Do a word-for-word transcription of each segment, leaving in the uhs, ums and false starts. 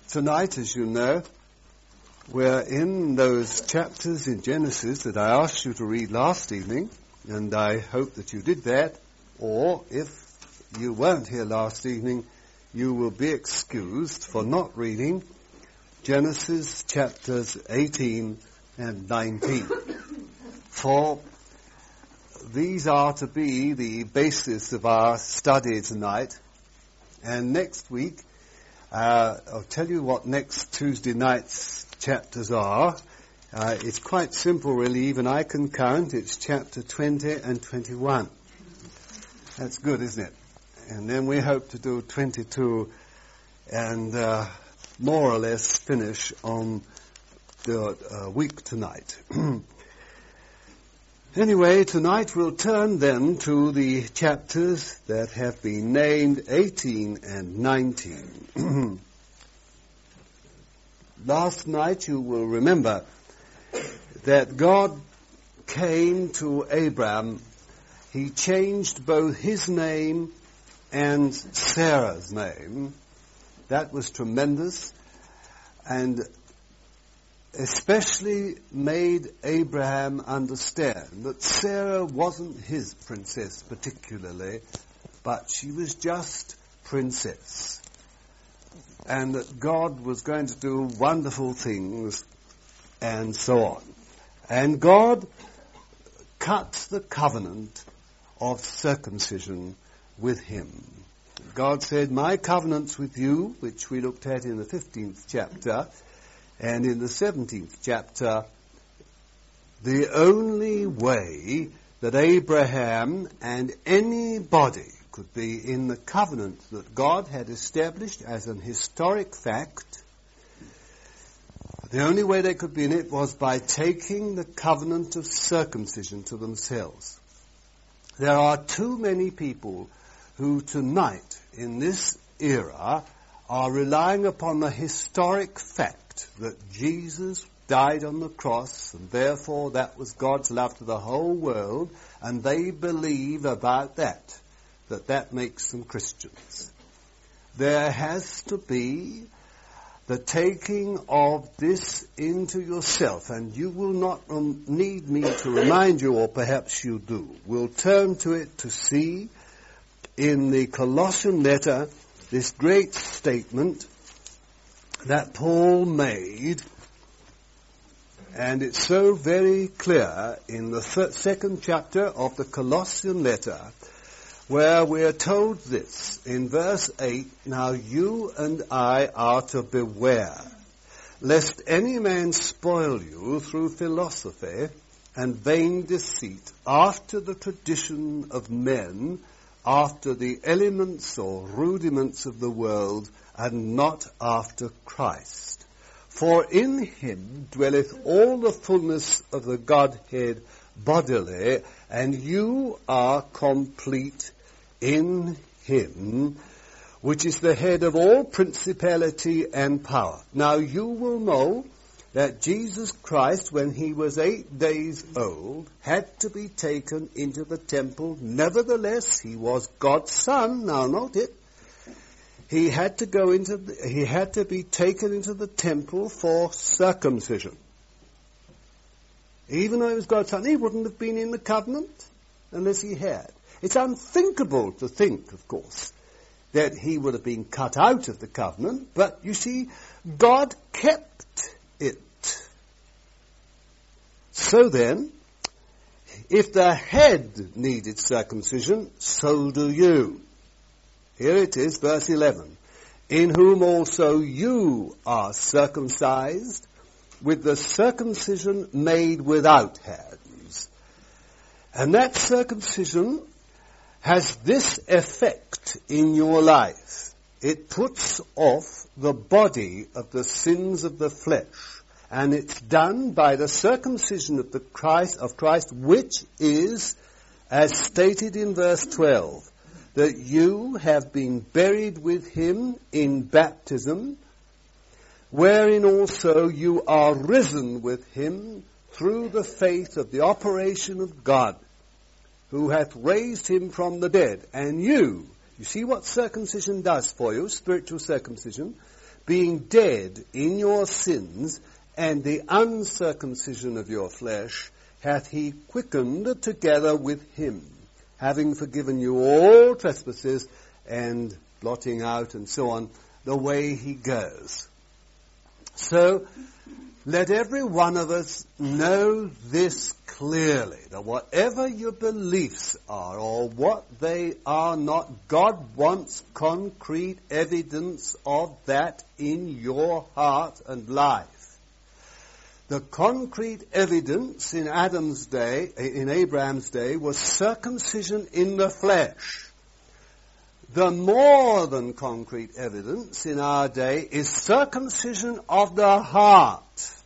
Tonight, as you know, we're in those chapters in Genesis that I asked you to read last evening, and I hope that you did that, or if you weren't here last evening, you will be excused for not reading Genesis chapters eighteen and nineteen. For these are to be the basis of our study tonight, and next week, Uh, I'll tell you what next Tuesday night's chapters are. Uh, it's quite simple, really. Even I can count. It's chapter twenty and twenty-one. That's good, isn't it? And then we hope to do twenty-two and uh, more or less finish on the uh, week tonight. Anyway, tonight we'll turn then to the chapters that have been named eighteen and nineteen. Last night you will remember that God came to Abraham. He changed both his name and Sarah's name. That was tremendous, and especially made Abraham understand that Sarah wasn't his princess particularly, but she was just princess. And that God was going to do wonderful things, and so on. And God cut the covenant of circumcision with him. God said, "My covenant's with you," which we looked at in the fifteenth chapter, and in the seventeenth chapter, the only way that Abraham and anybody could be in the covenant that God had established as an historic fact, the only way they could be in it was by taking the covenant of circumcision to themselves. There are too many people who tonight, in this era, are relying upon the historic fact that Jesus died on the cross, and therefore that was God's love to the whole world, and they believe about that, that that makes them Christians. There has to be the taking of this into yourself, and you will not um, need me to remind you, or perhaps you do. We'll turn to it to see in the Colossian letter this great statement that Paul made, and it's so very clear in the third, second chapter of the Colossian letter, where we are told this in verse eight, "Now you and I are to beware, lest any man spoil you through philosophy and vain deceit, after the tradition of men, after the elements or rudiments of the world, and not after Christ. For in him dwelleth all the fullness of the Godhead bodily, and you are complete in him, which is the head of all principality and power." Now you will know that Jesus Christ, when he was eight days old, had to be taken into the temple. Nevertheless, he was God's son. Now note it. He had to go into, the, he had to be taken into the temple for circumcision. Even though he was God's son, he wouldn't have been in the covenant unless he had. It's unthinkable to think, of course, that he would have been cut out of the covenant, but you see, God kept it. So then, if the head needed circumcision, so do you. Here it is, verse eleven. "In whom also you are circumcised, with the circumcision made without hands." And that circumcision has this effect in your life. It puts off the body of the sins of the flesh. And it's done by the circumcision of the Christ, of Christ, which is, as stated in verse twelve, that you have been buried with him in baptism, wherein also you are risen with him through the faith of the operation of God, who hath raised him from the dead. And you, you see what circumcision does for you, spiritual circumcision, being dead in your sins and the uncircumcision of your flesh, hath he quickened together with him, having forgiven you all trespasses, and blotting out and so on the way he goes. So, let every one of us know this clearly, that whatever your beliefs are or what they are not, God wants concrete evidence of that in your heart and life. The concrete evidence in Adam's day, in Abraham's day, was circumcision in the flesh. The more than concrete evidence in our day is circumcision of the heart.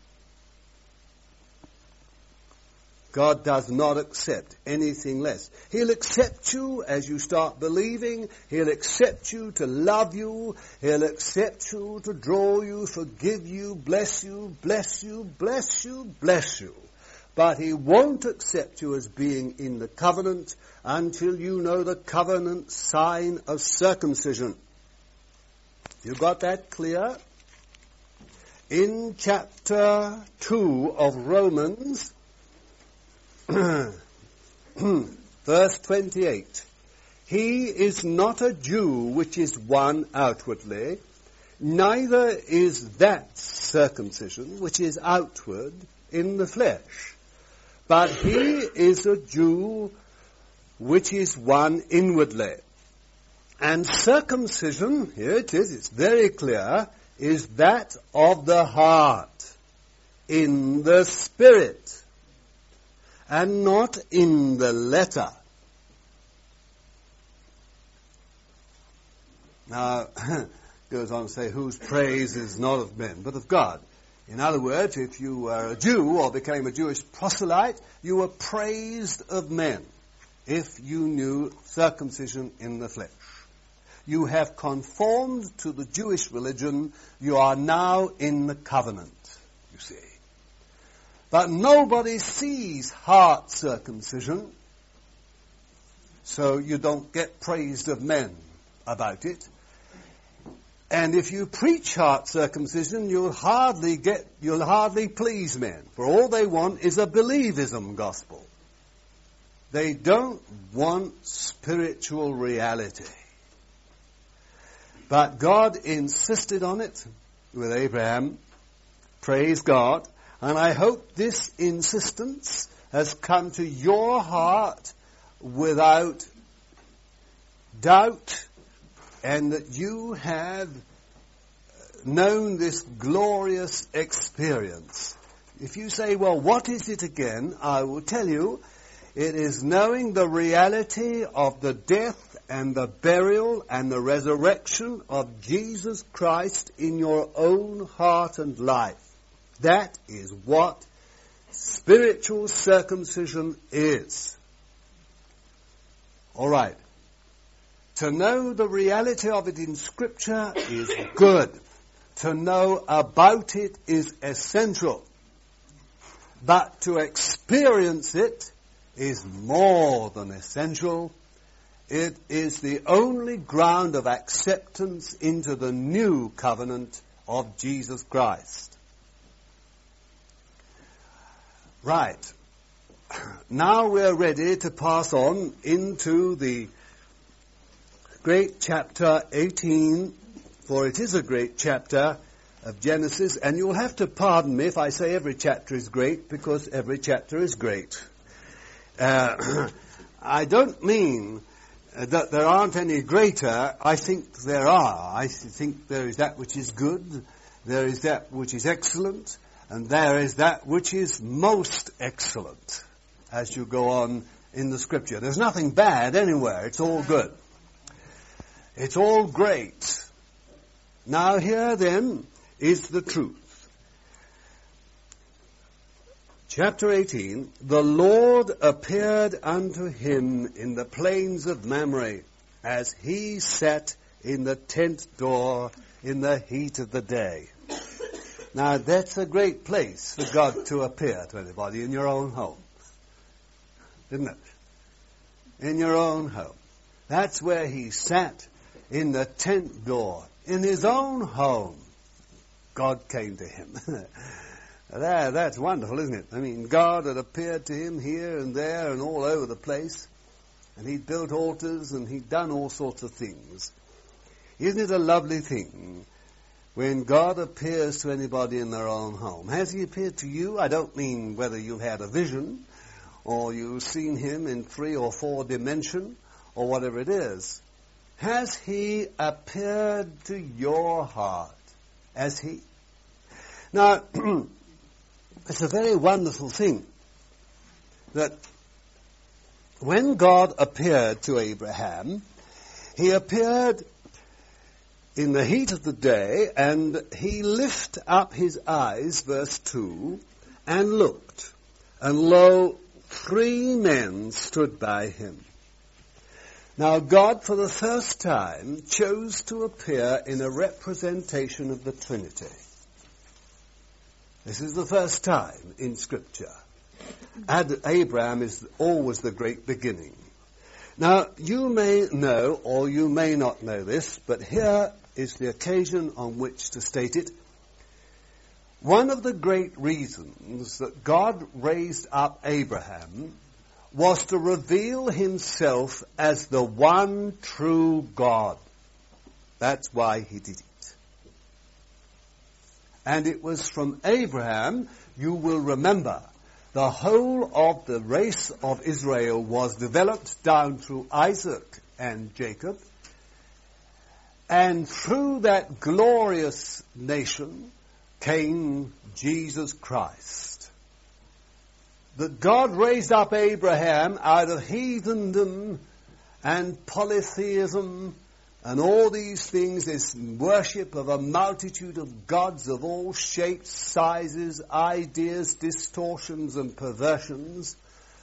God does not accept anything less. He'll accept you as you start believing. He'll accept you to love you. He'll accept you to draw you, forgive you, bless you, bless you, bless you, bless you. But he won't accept you as being in the covenant until you know the covenant sign of circumcision. You got that clear? In chapter two of Romans, verse twenty-eight, he is not a Jew which is one outwardly, neither is that circumcision which is outward in the flesh, but he is a Jew which is one inwardly. And circumcision, here it is, it's very clear, is that of the heart, in the spirit, and not in the letter. Now, goes on to say, whose praise is not of men, but of God. In other words, if you were a Jew or became a Jewish proselyte, you were praised of men if you knew circumcision in the flesh. You have conformed to the Jewish religion. You are now in the covenant, you see. But nobody sees heart circumcision, so you don't get praised of men about it. And if you preach heart circumcision, you'll hardly get, you'll hardly please men, for all they want is a believism gospel. They don't want spiritual reality. But God insisted on it with Abraham. Praise God. And I hope this insistence has come to your heart without doubt, and that you have known this glorious experience. If you say, well, what is it again? I will tell you, it is knowing the reality of the death and the burial and the resurrection of Jesus Christ in your own heart and life. That is what spiritual circumcision is. All right. To know the reality of it in Scripture is good. To know about it is essential. But to experience it is more than essential. It is the only ground of acceptance into the new covenant of Jesus Christ. Right. Now we're ready to pass on into the great chapter eighteen, for it is a great chapter of Genesis, and you'll have to pardon me if I say every chapter is great, because every chapter is great. Uh, I don't mean that there aren't any greater. I think there are. I think there is that which is good, there is that which is excellent, and there is that which is most excellent as you go on in the Scripture. There's nothing bad anywhere. It's all good. It's all great. Now here then is the truth. Chapter eighteen, the Lord appeared unto him in the plains of Mamre, as he sat in the tent door in the heat of the day. Now that's a great place for God to appear to anybody, in your own home. Isn't it? In your own home. That's where he sat, in the tent door, in his own home. God came to him. that, that's wonderful, isn't it? I mean, God had appeared to him here and there and all over the place. And he'd built altars and he'd done all sorts of things. Isn't it a lovely thing when God appears to anybody in their own home? Has he appeared to you? I don't mean whether you've had a vision or you've seen him in three or four dimension or whatever it is. Has he appeared to your heart? Has he? Now, it's a very wonderful thing that when God appeared to Abraham, he appeared in the heat of the day, and he lifted up his eyes, verse two, and looked, and lo, three men stood by him. Now God, for the first time, chose to appear in a representation of the Trinity. This is the first time in Scripture. And Abraham is always the great beginning. Now, you may know, or you may not know this, but here is the occasion on which to state it. One of the great reasons that God raised up Abraham was to reveal himself as the one true God. That's why he did it. And it was from Abraham, you will remember, the whole of the race of Israel was developed down through Isaac and Jacob. And through that glorious nation came Jesus Christ. That God raised up Abraham out of heathendom and polytheism and all these things, this worship of a multitude of gods of all shapes, sizes, ideas, distortions and perversions.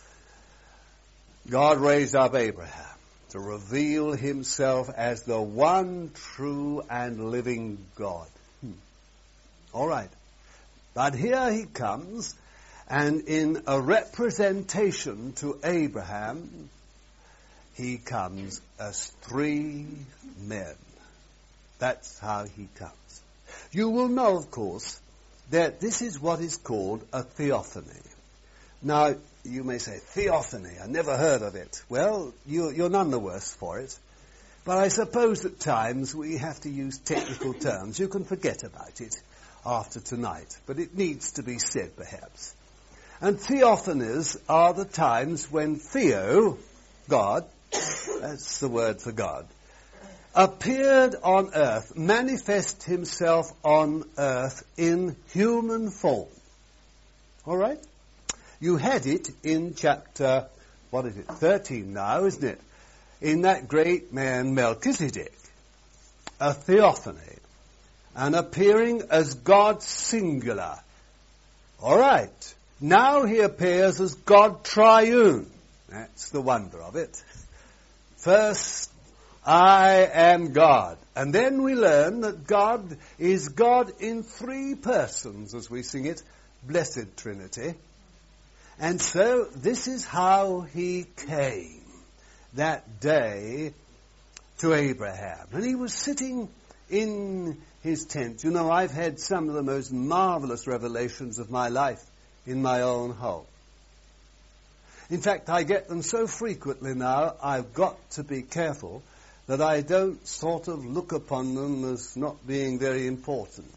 God raised up Abraham to reveal himself as the one true and living God. Hmm. All right. But here he comes, and in a representation to Abraham, he comes as three men. That's how he comes. You will know, of course, that this is what is called a theophany. Now, you may say, theophany, I never heard of it. Well, you, you're none the worse for it. But I suppose at times we have to use technical terms. You can forget about it after tonight, but it needs to be said, perhaps. And theophanies are the times when Theo, God, that's the word for God, appeared on earth, manifest himself on earth in human form. All right? You had it in chapter, what is it, thirteen now, isn't it? In that great man Melchizedek, a theophany, and appearing as God singular. All right. Now he appears as God triune. That's the wonder of it. First, I am God. And then we learn that God is God in three persons, as we sing it, Blessed Trinity. And so this is how he came that day to Abraham. And he was sitting in his tent. You know, I've had some of the most marvelous revelations of my life in my own home. In fact, I get them so frequently now, I've got to be careful that I don't sort of look upon them as not being very important.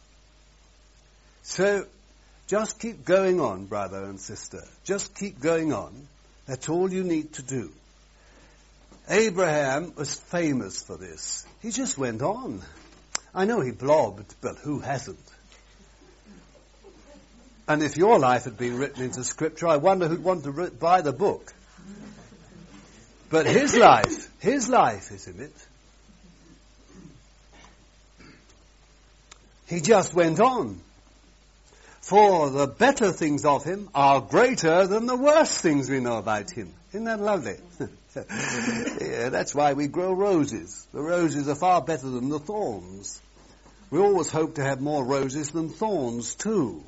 So, just keep going on, brother and sister. Just keep going on. That's all you need to do. Abraham was famous for this. He just went on. I know he blobbed, but who hasn't? And if your life had been written into Scripture, I wonder who'd want to re- buy the book. But his life, his life is in it. He just went on. For the better things of him are greater than the worse things we know about him. Isn't that lovely? Yeah, that's why we grow roses. The roses are far better than the thorns. We always hope to have more roses than thorns too.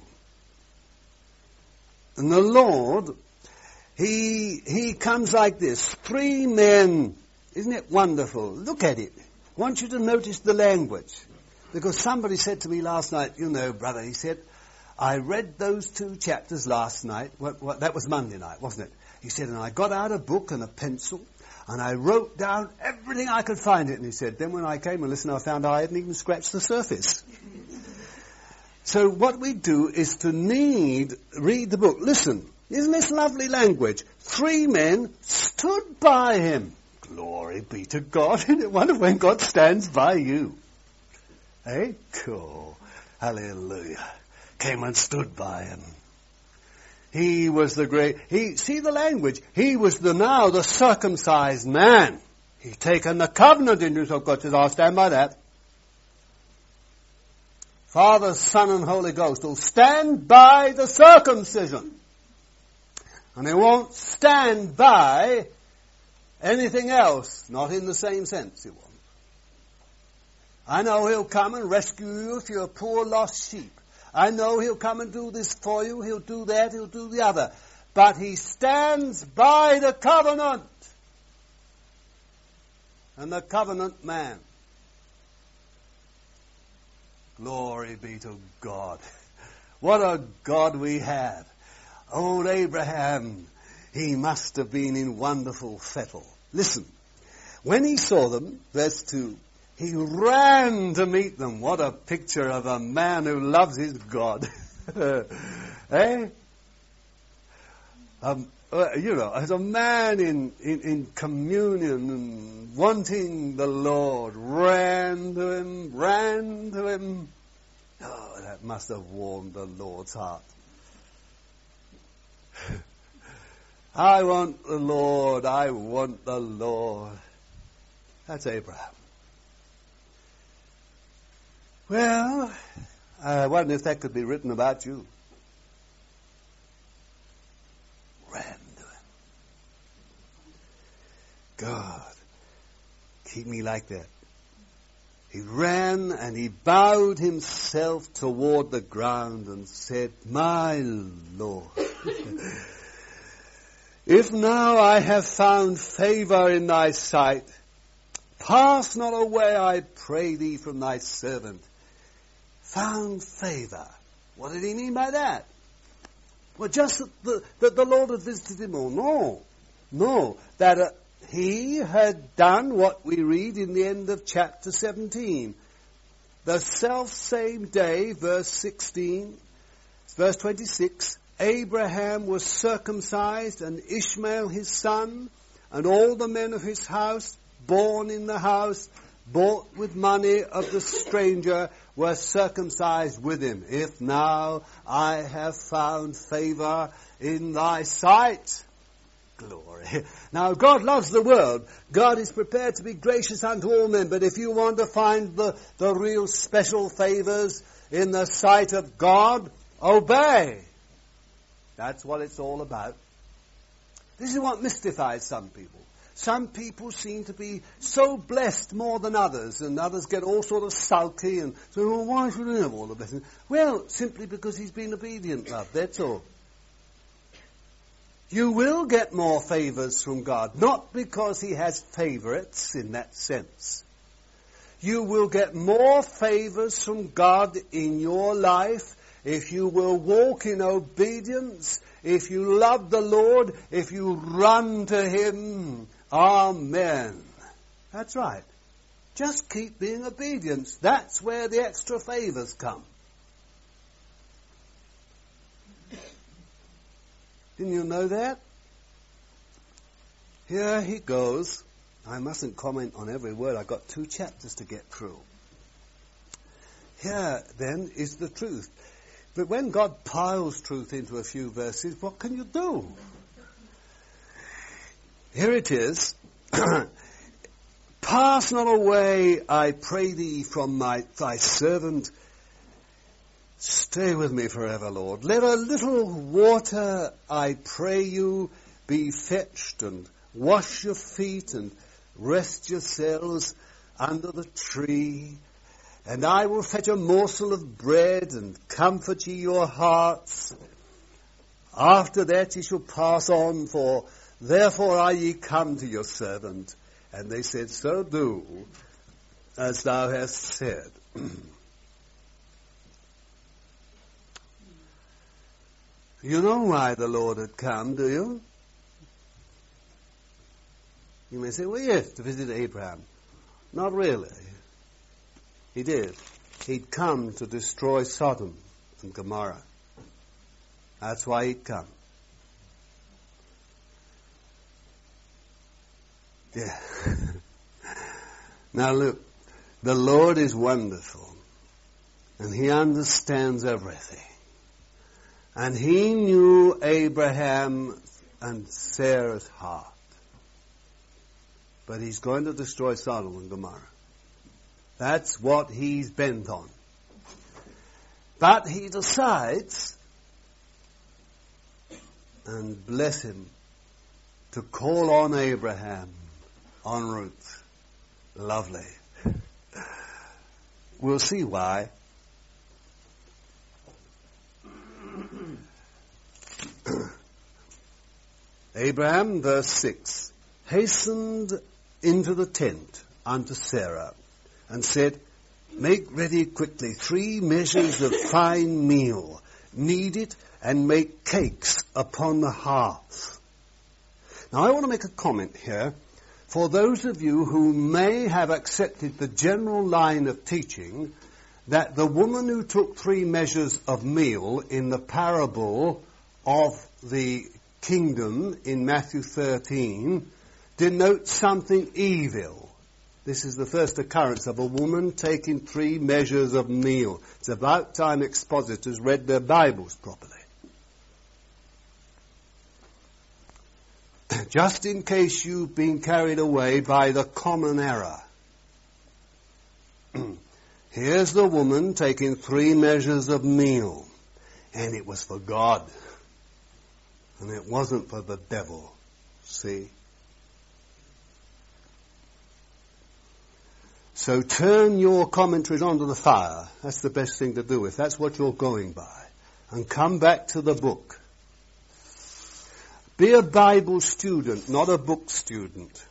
And the Lord, he he comes like this. Three men. Isn't it wonderful? Look at it. I want you to notice the language. Because somebody said to me last night, you know, brother, he said, I read those two chapters last night. What, what, that was Monday night, wasn't it? He said, and I got out a book and a pencil, and I wrote down everything I could find it. And he said, then when I came and listened, I found I hadn't even scratched the surface. So what we do is to need, read the book. Listen, isn't this lovely language? Three men stood by him. Glory be to God. I wonder when God stands by you. Eh? Cool. Hallelujah. Came and stood by him. He was the great, he, see the language, he was the now the circumcised man. He'd taken the covenant into himself. God says, I'll stand by that. Father, Son, and Holy Ghost will stand by the circumcision. And they won't stand by anything else, not in the same sense, he won't. I know he'll come and rescue you if you're a poor lost sheep. I know he'll come and do this for you, he'll do that, he'll do the other. But he stands by the covenant. And the covenant man. Glory be to God. What a God we have. Old Abraham, he must have been in wonderful fettle. Listen, when he saw them, verse two, he ran to meet them. What a picture of a man who loves his God. eh? Um, uh, you know, as a man in, in, in communion and wanting the Lord, ran to him, ran to him. Oh, that must have warmed the Lord's heart. I want the Lord, I want the Lord. That's Abraham. Well, I wonder if that could be written about you. Ran to him. God, keep me like that. He ran and he bowed himself toward the ground and said, my Lord, if now I have found favor in thy sight, pass not away, I pray thee, from thy servant. Found favor. What did he mean by that? Well, just that the, that the Lord had visited him all. No. No. That uh, he had done what we read in the end of chapter seventeen. The self-same day, verse sixteen, verse twenty-six, Abraham was circumcised, and Ishmael his son, and all the men of his house, born in the house, bought with money of the stranger, were circumcised with him. If now I have found favor in thy sight. Glory. Now God loves the world. God is prepared to be gracious unto all men. But if you want to find the, the real special favors in the sight of God, obey. That's what it's all about. This is what mystifies some people. Some people seem to be so blessed more than others, and others get all sort of sulky and say, well, why should he have all the blessings? Well, simply because he's been obedient, love, that's all. You will get more favors from God, not because he has favorites in that sense. You will get more favors from God in your life if you will walk in obedience, if you love the Lord, if you run to him. Amen. That's right. Just keep being obedient. That's where the extra favors come. Didn't you know that? Here he goes. I mustn't comment on every word. I've got two chapters to get through. Here, then, is the truth. But when God piles truth into a few verses, what can you do? Here it is. Pass not away, I pray thee, from my, thy servant. Stay with me forever, Lord. Let a little water, I pray you, be fetched, and wash your feet, and rest yourselves under the tree. And I will fetch a morsel of bread, and comfort ye your hearts. After that ye shall pass on, for therefore are ye come to your servant. And they said, so do as thou hast said. You know why the Lord had come, do you? You may say, well, yes, to visit Abraham. Not really. He did. He'd come to destroy Sodom and Gomorrah. That's why he'd come. Yeah. Now look, the Lord is wonderful, and He understands everything. And He knew Abraham and Sarah's heart. But He's going to destroy Sodom and Gomorrah. That's what He's bent on. But He decides, and bless Him, to call on Abraham en route. Lovely. We'll see why. Abraham, verse six, hastened into the tent unto Sarah, and said, make ready quickly three measures of fine meal, knead it, and make cakes upon the hearth. Now I want to make a comment here for those of you who may have accepted the general line of teaching that the woman who took three measures of meal in the parable of the kingdom in Matthew thirteen denotes something evil. This is the first occurrence of a woman taking three measures of meal. It's about time expositors read their Bibles properly. Just in case you've been carried away by the common error. Here's the woman taking three measures of meal, and it was for God, and it wasn't for the devil. See? So turn your commentaries onto the fire. That's the best thing to do if that's what you're going by. And come back to the book. Be a Bible student, not a book student.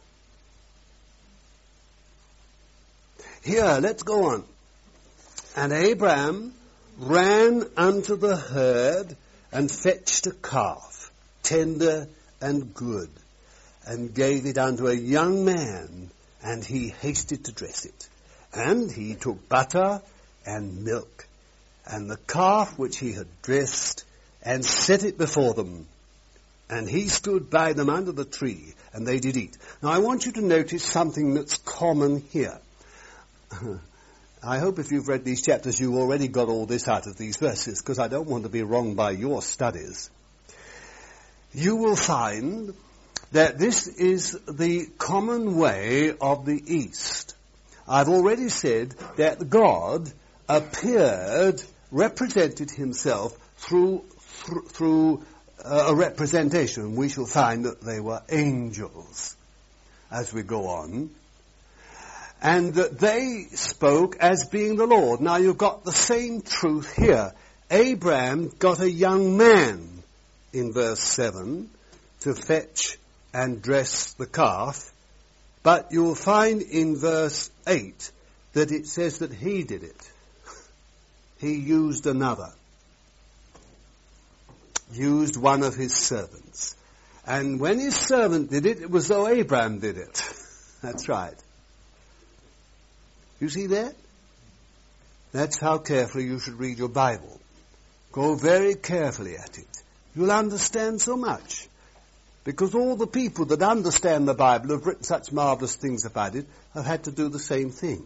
Here, let's go on. And Abraham ran unto the herd and fetched a calf, tender and good, and gave it unto a young man, and he hasted to dress it. And he took butter and milk, and the calf which he had dressed, and set it before them. And he stood by them under the tree, and they did eat. Now I want you to notice something that's common here. I hope if you've read these chapters you already got all this out of these verses, because I don't want to be wrong by your studies. You will find that this is the common way of the East. I've already said that God appeared, represented himself through through, through uh, a representation. We shall find that they were angels as we go on. And that they spoke as being the Lord. Now you've got the same truth here. Abraham got a young man in verse seven to fetch and dress the calf. But you'll find in verse eight that it says that he did it. He used another. Used one of his servants. And when his servant did it, it was though Abraham did it. That's right. You see that? That's how carefully you should read your Bible. Go very carefully at it. You'll understand so much. Because all the people that understand the Bible, have written such marvelous things about it, have had to do the same thing.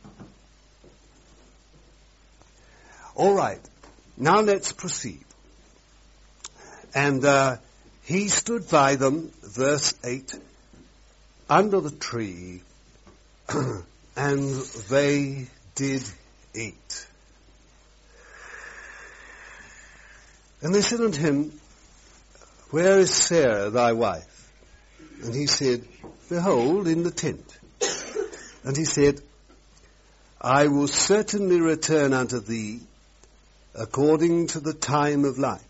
All right. Now let's proceed. And uh, he stood by them, verse eight, under the tree, and they did eat. And they said unto him, where is Sarah thy wife? And he said, behold, in the tent. And he said, I will certainly return unto thee according to the time of life.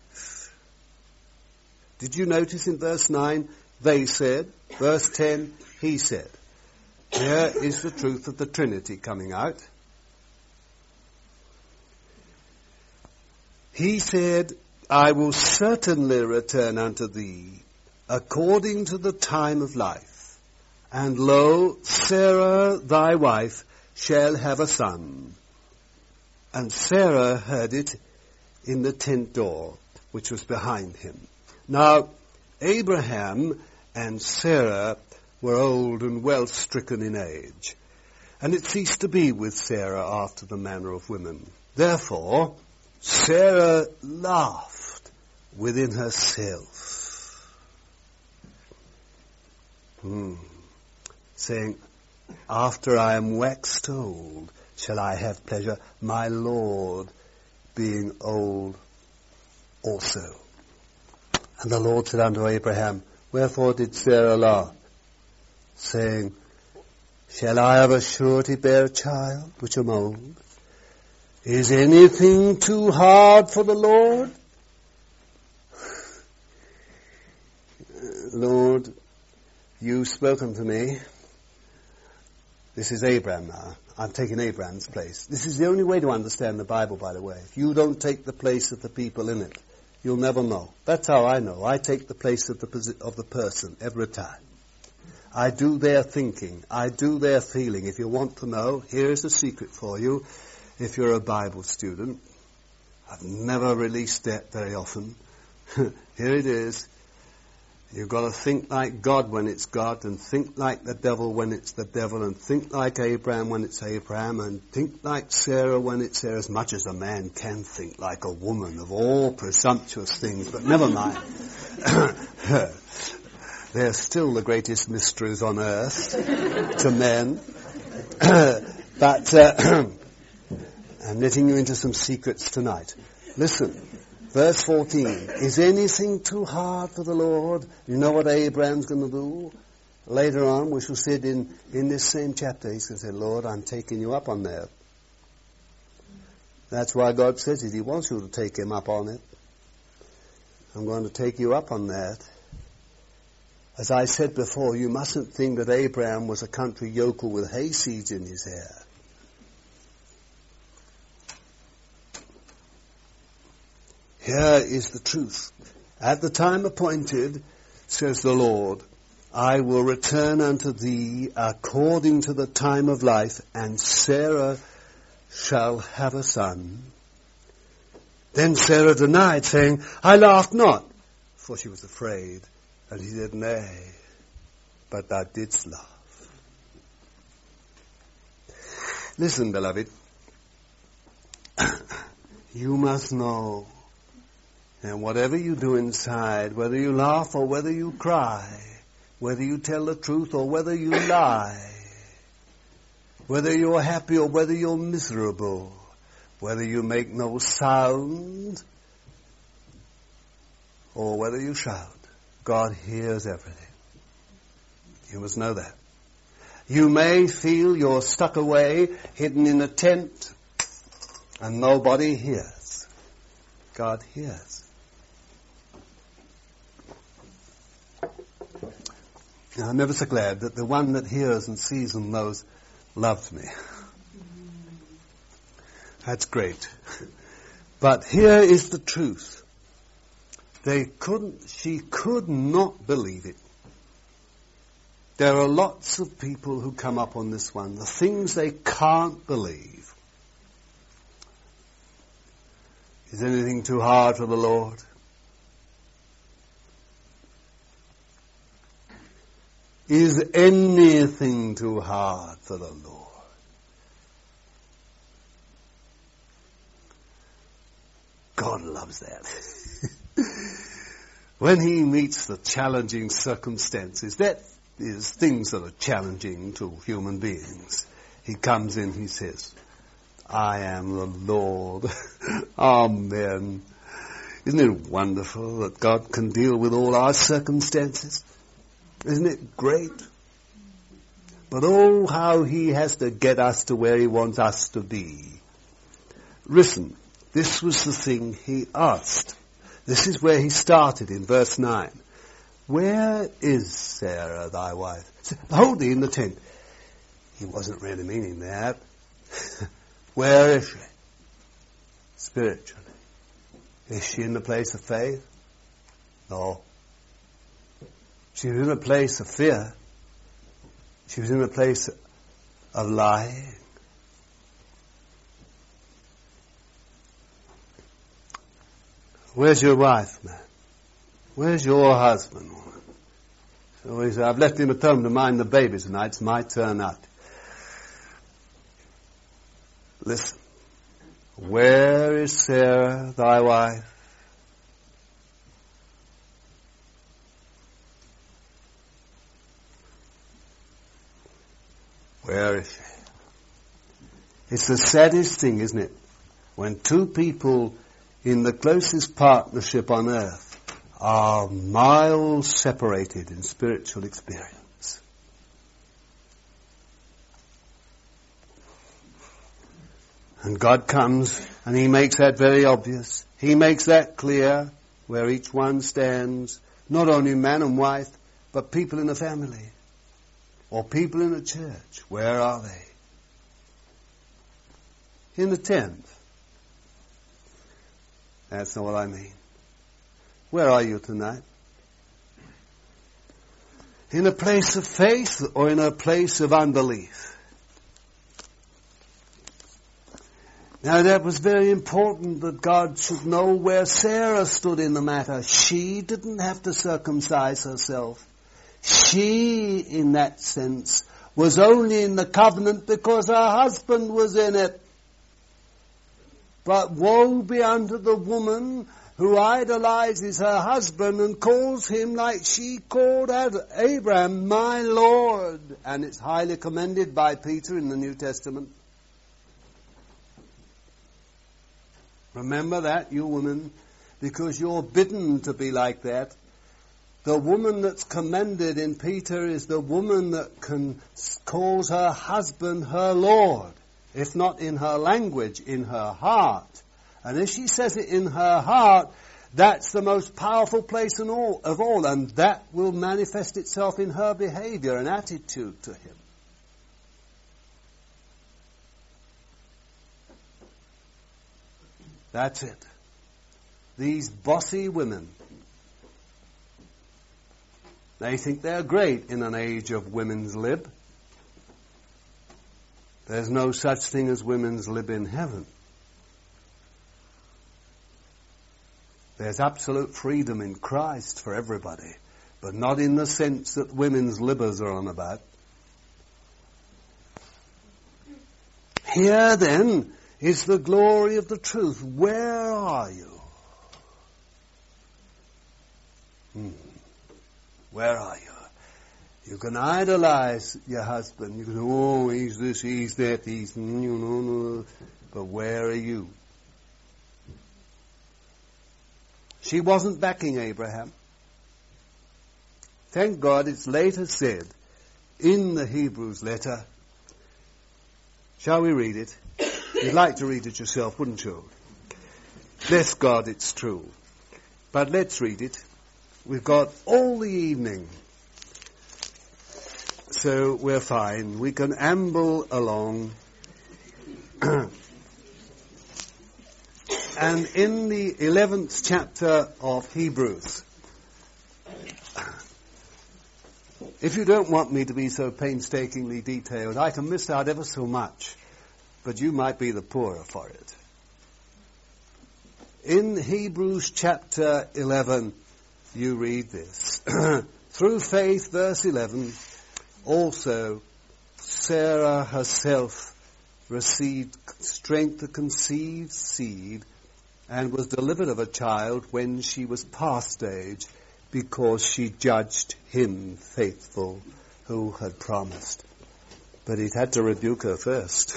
Did you notice in verse nine, they said, verse ten, he said. Here is the truth of the Trinity coming out. He said, I will certainly return unto thee according to the time of life. And lo, Sarah thy wife shall have a son. And Sarah heard it in the tent door, which was behind him. Now, Abraham and Sarah were old and well stricken in age, and it ceased to be with Sarah after the manner of women. Therefore, Sarah laughed within herself, hmm. saying, after I am waxed old, shall I have pleasure, my Lord being old also. And the Lord said unto Abraham, wherefore did Sarah laugh, saying, shall I of a surety bear a child, which am old? Is anything too hard for the Lord? Lord, you've spoken to me. This is Abraham now. I'm taking Abraham's place. This is the only way to understand the Bible, by the way. If you don't take the place of the people in it, you'll never know. That's how I know. I take the place of the posi- of the person every time. I do their thinking. I do their feeling. If you want to know, here's a secret for you. If you're a Bible student, I've never released that very often. Here it is. You've got to think like God when it's God, and think like the devil when it's the devil, and think like Abraham when it's Abraham, and think like Sarah when it's Sarah, as much as a man can think like a woman of all presumptuous things, but never mind. They're still the greatest mysteries on earth to men. But uh, I'm letting you into some secrets tonight. Listen. Verse fourteen, is anything too hard for the Lord? You know what Abraham's going to do? Later on, we shall see it in, in this same chapter. He's going to say, Lord, I'm taking you up on that. That's why God says it. He wants you to take him up on it. I'm going to take you up on that. As I said before, you mustn't think that Abraham was a country yokel with hay seeds in his hair. Here is the truth. At the time appointed, says the Lord, I will return unto thee according to the time of life, and Sarah shall have a son. Then Sarah denied, saying, I laughed not, for she was afraid. And he said, nay, but thou didst laugh. Listen, beloved, you must know, and whatever you do inside, whether you laugh or whether you cry, whether you tell the truth or whether you lie, whether you're happy or whether you're miserable, whether you make no sound or whether you shout, God hears everything. You must know that. You may feel you're stuck away, hidden in a tent, and nobody hears. God hears. Now, I'm ever so glad that the one that hears and sees and knows loves me. That's great. But here is the truth. They couldn't, she could not believe it. There are lots of people who come up on this one, the things they can't believe. Is anything too hard for the Lord? Is anything too hard for the Lord? God loves that. When he meets the challenging circumstances, that is things that are challenging to human beings, he comes in, he says, I am the Lord. Amen. Isn't it wonderful that God can deal with all our circumstances? Isn't it great? But oh, how he has to get us to where he wants us to be. Listen, this was the thing he asked. This is where he started in verse nine. Where is Sarah, thy wife? Behold thee in the tent. He wasn't really meaning that. Where is she? Spiritually. Is she in the place of faith? No. She was in a place of fear. She was in a place of lying. Where's your wife, man? Where's your husband? So he said, I've left him at home to mind the baby tonight. It's my turn out. Listen. Where is Sarah, thy wife? Where is she? It's the saddest thing, isn't it? When two people in the closest partnership on earth are miles separated in spiritual experience. And God comes and He makes that very obvious. He makes that clear where each one stands, not only man and wife, but people in a family or people in a church. Where are they? In the tent. That's not what I mean. Where are you tonight? In a place of faith or in a place of unbelief? Now that was very important that God should know where Sarah stood in the matter. She didn't have to circumcise herself. She, in that sense, was only in the covenant because her husband was in it. But woe be unto the woman who idolizes her husband and calls him like she called out Abraham, my Lord. And it's highly commended by Peter in the New Testament. Remember that, you women, because you're bidden to be like that. The woman that's commended in Peter is the woman that can calls her husband her Lord. If not in her language, in her heart. And if she says it in her heart, that's the most powerful place in all, of all, and that will manifest itself in her behavior and attitude to him. That's it. These bossy women, they think they're great in an age of women's lib. There's no such thing as women's lib in heaven. There's absolute freedom in Christ for everybody, but not in the sense that women's libbers are on about. Here then is the glory of the truth. Where are you? Hmm. Where are you? You can idolize your husband. You can, oh, he's this, he's that, he's, you know, but where are you? She wasn't backing Abraham. Thank God it's later said in the Hebrews letter. Shall we read it? You'd like to read it yourself, wouldn't you? Bless God, it's true. But let's read it. We've got all the evening. So we're fine. We can amble along. And in the eleventh chapter of Hebrews, if you don't want me to be so painstakingly detailed, I can miss out ever so much, but you might be the poorer for it. In Hebrews chapter eleven, you read this. Through faith, verse eleven, also Sarah herself received strength to conceive seed and was delivered of a child when she was past age, because she judged him faithful who had promised. But he'd had to rebuke her first.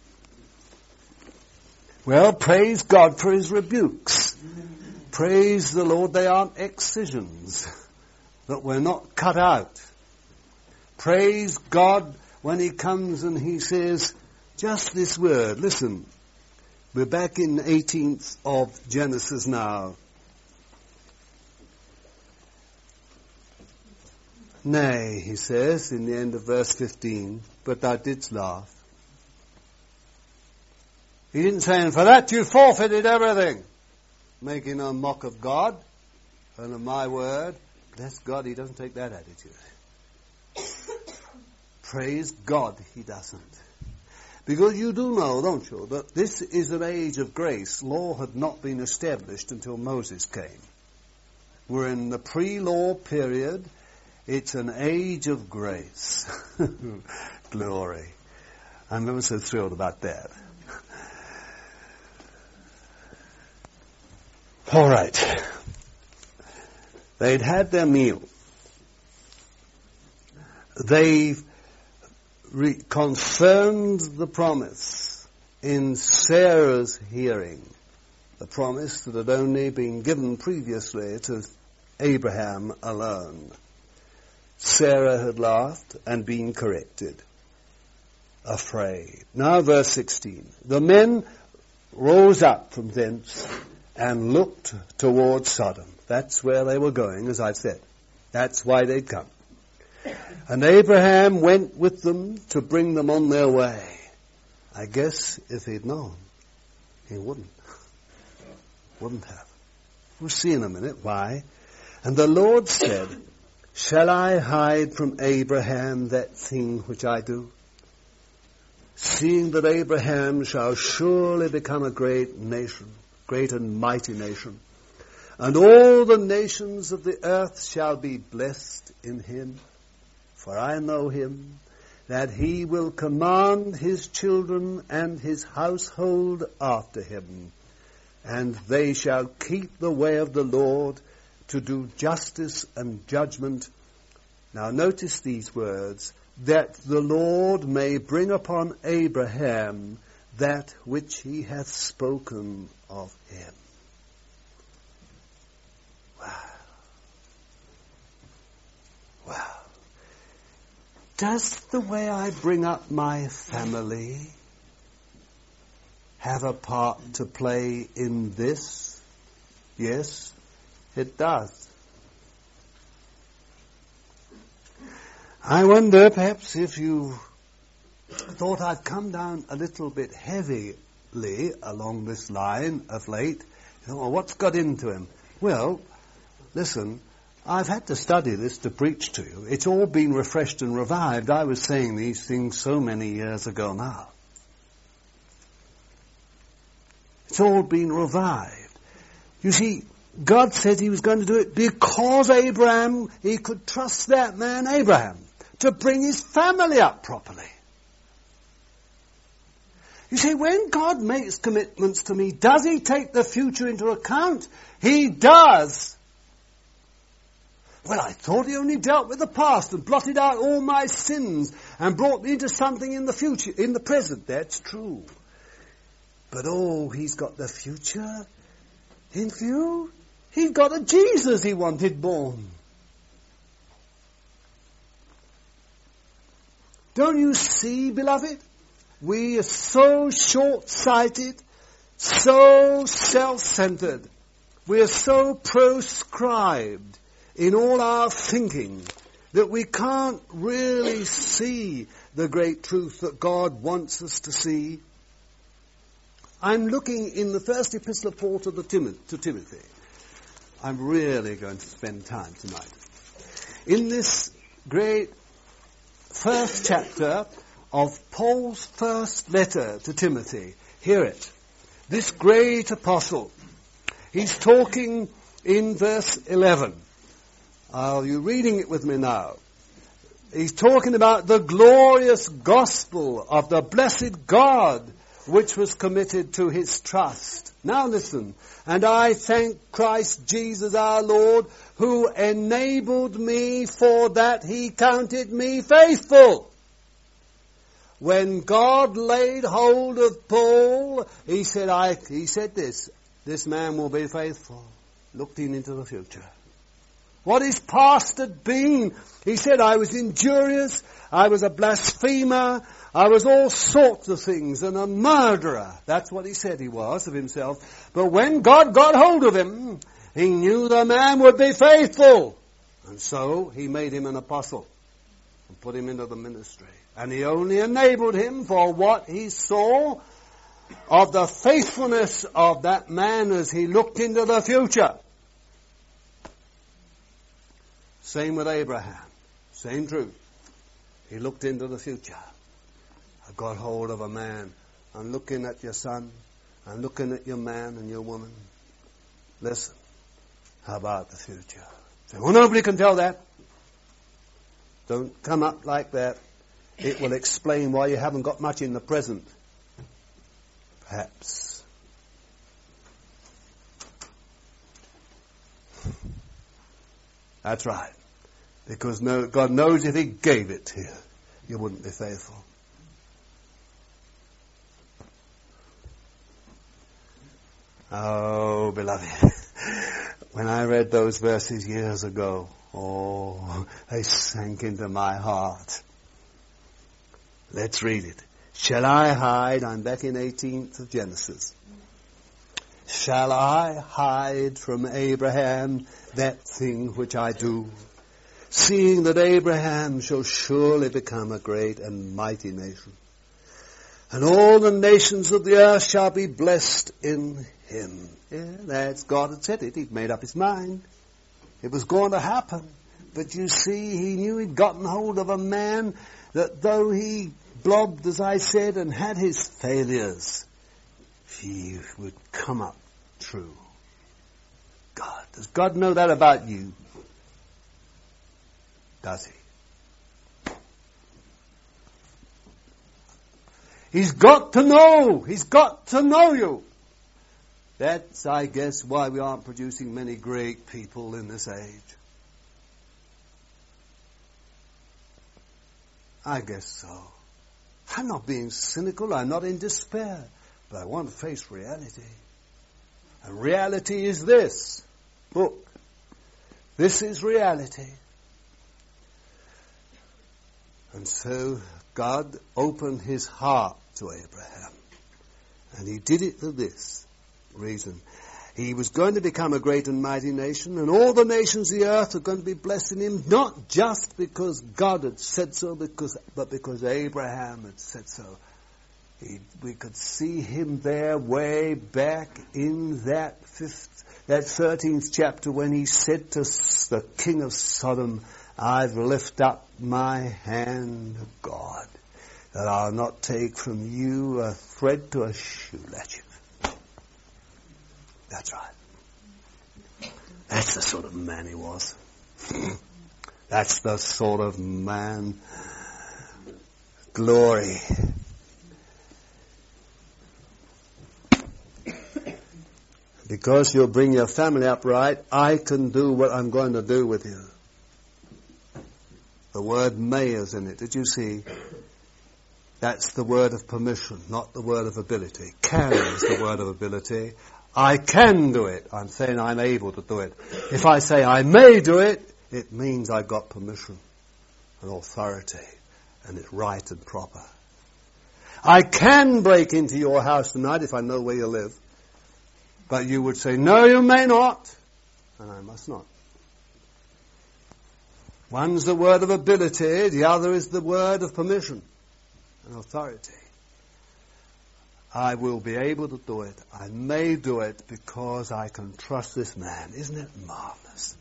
Well, praise God for his rebukes. Praise the Lord, they aren't excisions, that we're not cut out. Praise God when he comes and he says, just this word, listen, we're back in the eighteenth of Genesis now. Nay, he says in the end of verse fifteen, but thou didst laugh. He didn't say, and for that you forfeited everything. making a mock of God and of my word. Bless God, he doesn't take that attitude. Praise God, he doesn't. Because you do know, don't you, that this is an age of grace. Law had not been established until Moses came. We're in the pre-law period. It's an age of grace. Glory. I'm ever so thrilled about that. All right. They'd had their meal. They've re- confirmed the promise in Sarah's hearing. The promise that had only been given previously to Abraham alone. Sarah had laughed and been corrected. Afraid. Now verse sixteen. The men rose up from thence and looked towards Sodom. That's where they were going, as I've said. That's why they'd come. And Abraham went with them to bring them on their way. I guess if he'd known, he wouldn't. Wouldn't have. We'll see in a minute why. And the Lord said, shall I hide from Abraham that thing which I do? Seeing that Abraham shall surely become a great nation, great and mighty nation, and all the nations of the earth shall be blessed in him. For I know him, that he will command his children and his household after him, and they shall keep the way of the Lord to do justice and judgment. Now notice these words, that the Lord may bring upon Abraham that which he hath spoken of him. Wow. Wow. Does the way I bring up my family have a part to play in this? Yes, it does. I wonder perhaps if you thought I'd come down a little bit heavily along this line of late. You know, well, what's got into him? Well, listen, I've had to study this to preach to you. It's all been refreshed and revived. I was saying these things so many years ago now. It's all been revived. You see, God said he was going to do it because Abraham, he could trust that man Abraham to bring his family up properly. You see, when God makes commitments to me, does he take the future into account? He does. Well, I thought he only dealt with the past and blotted out all my sins and brought me into something in the future, in the present. That's true. But oh, he's got the future in view. He's got a Jesus he wanted born. Don't you see, beloved? We are so short-sighted, so self-centered. We are so proscribed in all our thinking that we can't really see the great truth that God wants us to see. I'm looking in the first epistle of Paul to, the Tim- to Timothy. I'm really going to spend time tonight. In this great first chapter of Paul's first letter to Timothy, hear it. This great apostle, he's talking in verse eleven. Are you reading it with me now? He's talking about the glorious gospel of the blessed God which was committed to his trust. Now listen. And I thank Christ Jesus our Lord, who enabled me for that he counted me faithful. When God laid hold of Paul, he said, I, he said this, this man will be faithful, looking into the future. What his past had been, he said, I was injurious, I was a blasphemer, I was all sorts of things, and a murderer. That's what he said he was of himself. But when God got hold of him, he knew the man would be faithful. And so he made him an apostle and put him into the ministry. And he only enabled him for what he saw of the faithfulness of that man as he looked into the future. Same with Abraham. Same truth. He looked into the future. I got hold of a man. I'm looking at your son. I'm looking at your man and your woman. Listen, how about the future? Say, well, nobody can tell that. Don't come up like that. It will explain why you haven't got much in the present. Perhaps. That's right. Because no, God knows if He gave it to you, you wouldn't be faithful. Oh, beloved, when I read those verses years ago, oh, they sank into my heart. Let's read it. Shall I hide? I'm back in eighteenth of Genesis. Shall I hide from Abraham that thing which I do? Seeing that Abraham shall surely become a great and mighty nation, and all the nations of the earth shall be blessed in him. Yeah, that's God had said it. He'd made up his mind. It was going to happen. But you see, he knew he'd gotten hold of a man that though he blobbed, as I said, and had his failures, he would come up true. God. Does God know that about you? Does he? He's got to know. He's got to know you. That's, I guess, why we aren't producing many great people in this age. I guess so. I'm not being cynical. I'm not in despair. But I want to face reality. And reality is this book. This is reality. And so God opened his heart to Abraham. And he did it for this reason. He was going to become a great and mighty nation, and all the nations of the earth are going to be blessed in him, not just because God had said so, because, but because Abraham had said so. He, we could see him there way back in that fifth, that thirteenth chapter when he said to the king of Sodom, I've lifted up my hand, God, that I'll not take from you a thread to a shoelace. That's right. That's the sort of man he was. That's the sort of man. Glory. Because you'll bring your family up right, I can do what I'm going to do with you. The word may is in it. Did you see? That's the word of permission, not the word of ability. Can is the word of ability. I can do it. I'm saying I'm able to do it. If I say I may do it, it means I've got permission and authority, and it's right and proper. I can break into your house tonight if I know where you live. But you would say, no, you may not. And I must not. One's the word of ability, the other is the word of permission and authority. I will be able to do it. I may do it because I can trust this man. Isn't it marvelous?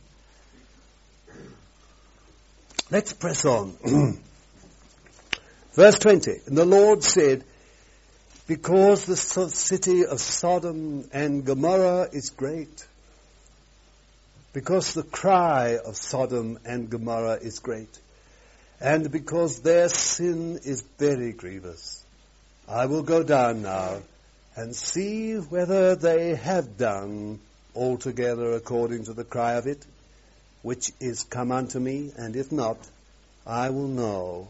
Let's press on. Verse twenty. And the Lord said, because the city of Sodom and Gomorrah is great, because the cry of Sodom and Gomorrah is great, and because their sin is very grievous, I will go down now and see whether they have done altogether according to the cry of it, which is come unto me, and if not, I will know.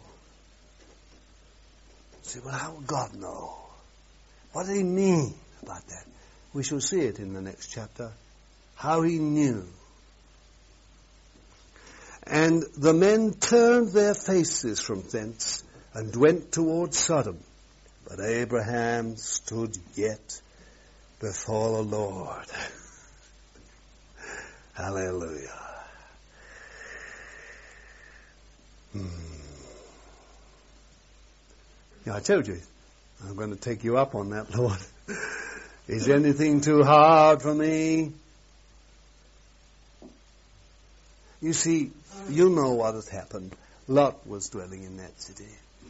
Say, well, how will God know? What did he mean about that? We shall see it in the next chapter, how he knew. And the men turned their faces from thence and went toward Sodom. But Abraham stood yet before the Lord. Hallelujah. Hmm. Yeah, I told you, I'm going to take you up on that, Lord. Is anything too hard for me? You see, you know what has happened. Lot was dwelling in that city.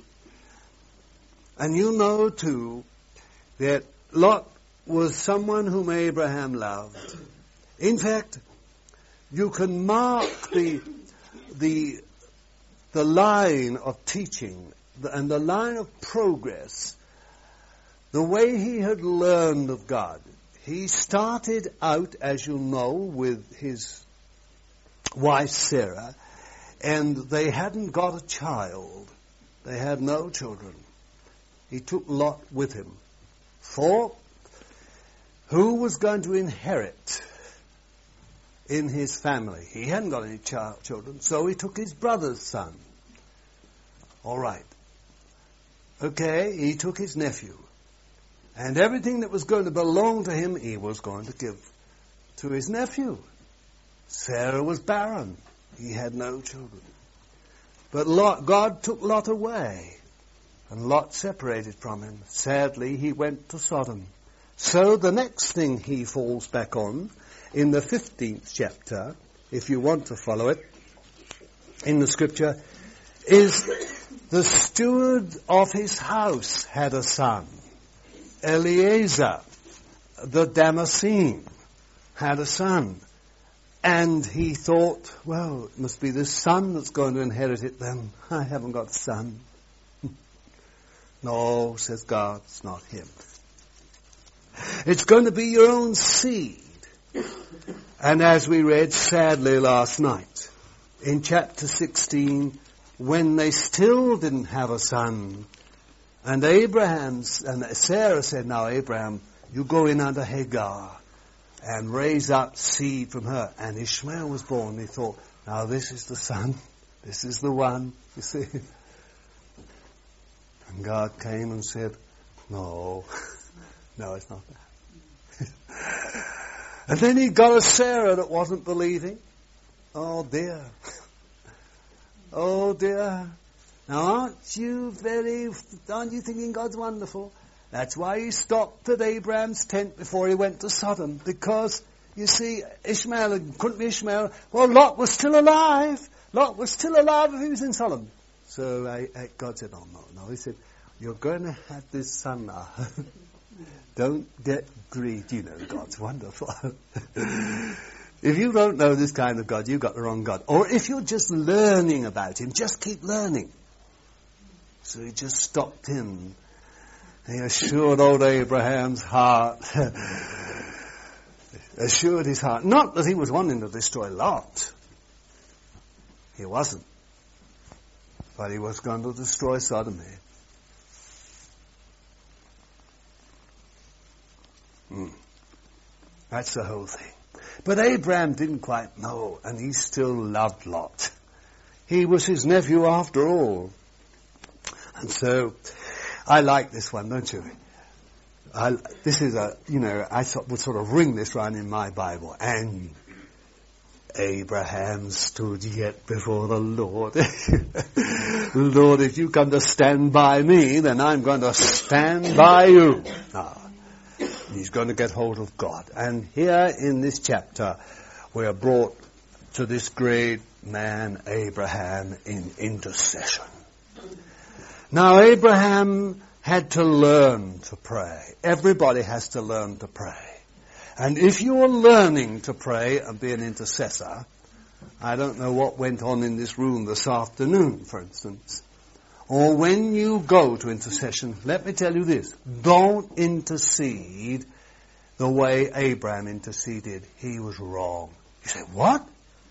And you know too that Lot was someone whom Abraham loved. In fact, you can mark the the the line of teaching and the line of progress, the way he had learned of God. He started out, as you know, with his wife Sarah, and they hadn't got a child. They had no children. He took Lot with him. For who was going to inherit in his family? He hadn't got any ch- children, so he took his brother's son. All right. Okay, he took his nephew. And everything that was going to belong to him, he was going to give to his nephew. Sarah was barren. He had no children. But Lot, God took Lot away. And Lot separated from him. Sadly, he went to Sodom. So the next thing he falls back on, in the fifteenth chapter, if you want to follow it, in the scripture, is the steward of his house had a son. Eliezer, the Damascene, had a son. And he thought, well, it must be this son that's going to inherit it then. I haven't got a son. No, says God, it's not him. It's going to be your own seed. And as we read sadly last night, in chapter sixteen, when they still didn't have a son, and Abraham, and Sarah said, now Abraham, you go in under Hagar and raise up seed from her. And Ishmael was born. He thought, now this is the son. This is the one, you see. And God came and said, no, no, it's not that. And then he got a Sarah that wasn't believing. Oh dear. Oh dear. Now aren't you very, aren't you thinking God's wonderful? That's why he stopped at Abraham's tent before he went to Sodom. Because, you see, Ishmael, couldn't be Ishmael. Well, Lot was still alive. Lot was still alive if he was in Sodom. So I, I, God said, oh, no, no. He said, you're going to have this son now. Don't get greedy. You know God's wonderful. If you don't know this kind of God, you've got the wrong God. Or if you're just learning about him, just keep learning. So he just stopped in. He assured old Abraham's heart. Assured his heart. Not that he was wanting to destroy Lot. He wasn't. But he was going to destroy Sodom here. Mm. That's the whole thing. But Abraham didn't quite know, and he still loved Lot. He was his nephew after all. And so, I like this one, don't you? I, this is a, you know, I would sort of ring this one in my Bible. And Abraham stood yet before the Lord. Lord, if you come to stand by me, then I'm going to stand by you. Ah. He's going to get hold of God. And here in this chapter, we are brought to this great man, Abraham, in intercession. Now, Abraham had to learn to pray. Everybody has to learn to pray. And if you're learning to pray and be an intercessor, I don't know what went on in this room this afternoon, for instance, or when you go to intercession, let me tell you this, don't intercede the way Abraham interceded. He was wrong. You say, what?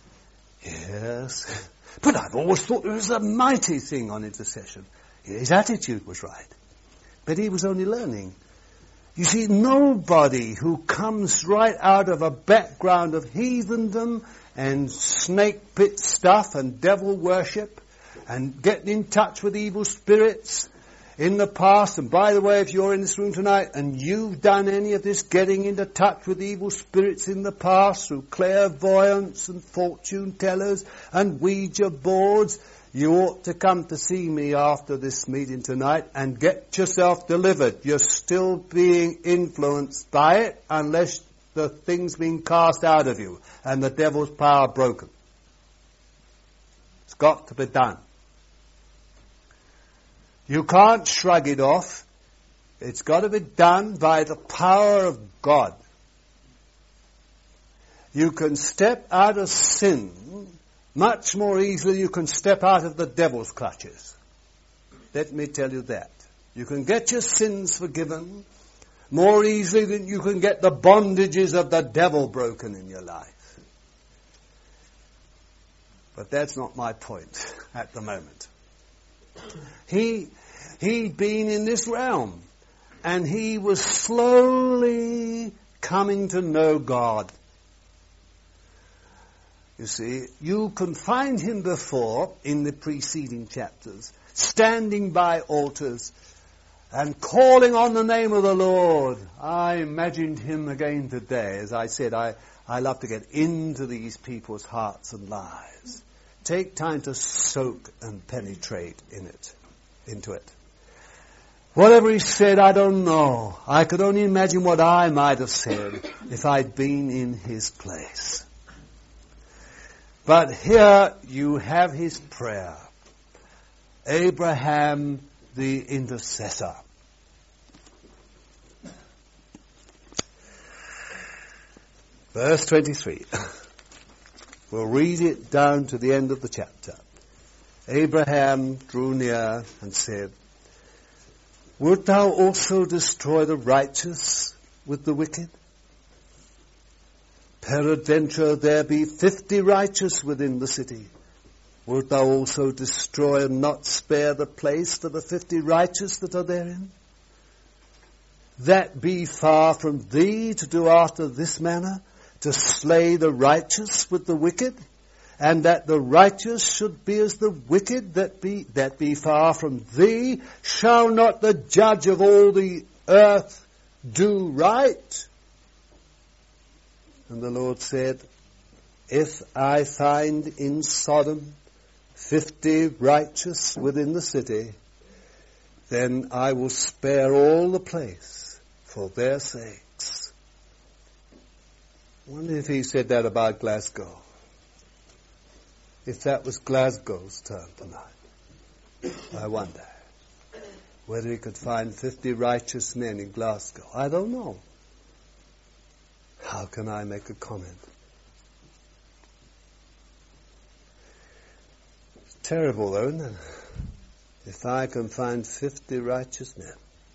Yes. But I've always thought it was a mighty thing on intercession. His attitude was right. But he was only learning. You see, nobody who comes right out of a background of heathendom and snake pit stuff and devil worship and getting in touch with evil spirits in the past, and by the way, if you're in this room tonight and you've done any of this getting into touch with evil spirits in the past through clairvoyance and fortune tellers and Ouija boards, You ought to come to see me after this meeting tonight and get yourself delivered. You're still being influenced by it unless the thing's been cast out of you and the devil's power broken. It's got to be done. You can't shrug it off. It's got to be done by the power of God. You can step out of sin much more easily than you can step out of the devil's clutches. Let me tell you that. You can get your sins forgiven more easily than you can get the bondages of the devil broken in your life. But that's not my point at the moment. He, he'd been in this realm, and he was slowly coming to know God. You see, you can find him before, in the preceding chapters, standing by altars and calling on the name of the Lord. I imagined him again today. As I said, I, I love to get into these people's hearts and lives. Take time to soak and penetrate in it, into it. Whatever he said, I don't know. I could only imagine what I might have said if I'd been in his place. But here you have his prayer. Abraham the intercessor. Verse twenty-three. We'll read it down to the end of the chapter. Abraham drew near and said, Wilt thou also destroy the righteous with the wicked? Peradventure there be fifty righteous within the city. Wilt thou also destroy and not spare the place for the fifty righteous that are therein? That be far from thee to do after this manner, to slay the righteous with the wicked, and that the righteous should be as the wicked, that be, that be far from thee. Shall not the judge of all the earth do right? And the Lord said, If I find in Sodom fifty righteous within the city, then I will spare all the place for their sakes. I wonder if he said that about Glasgow. If that was Glasgow's turn tonight. I wonder whether he could find fifty righteous men in Glasgow. I don't know. How can I make a comment? It's terrible, though, isn't it? If I can find fifty righteous men.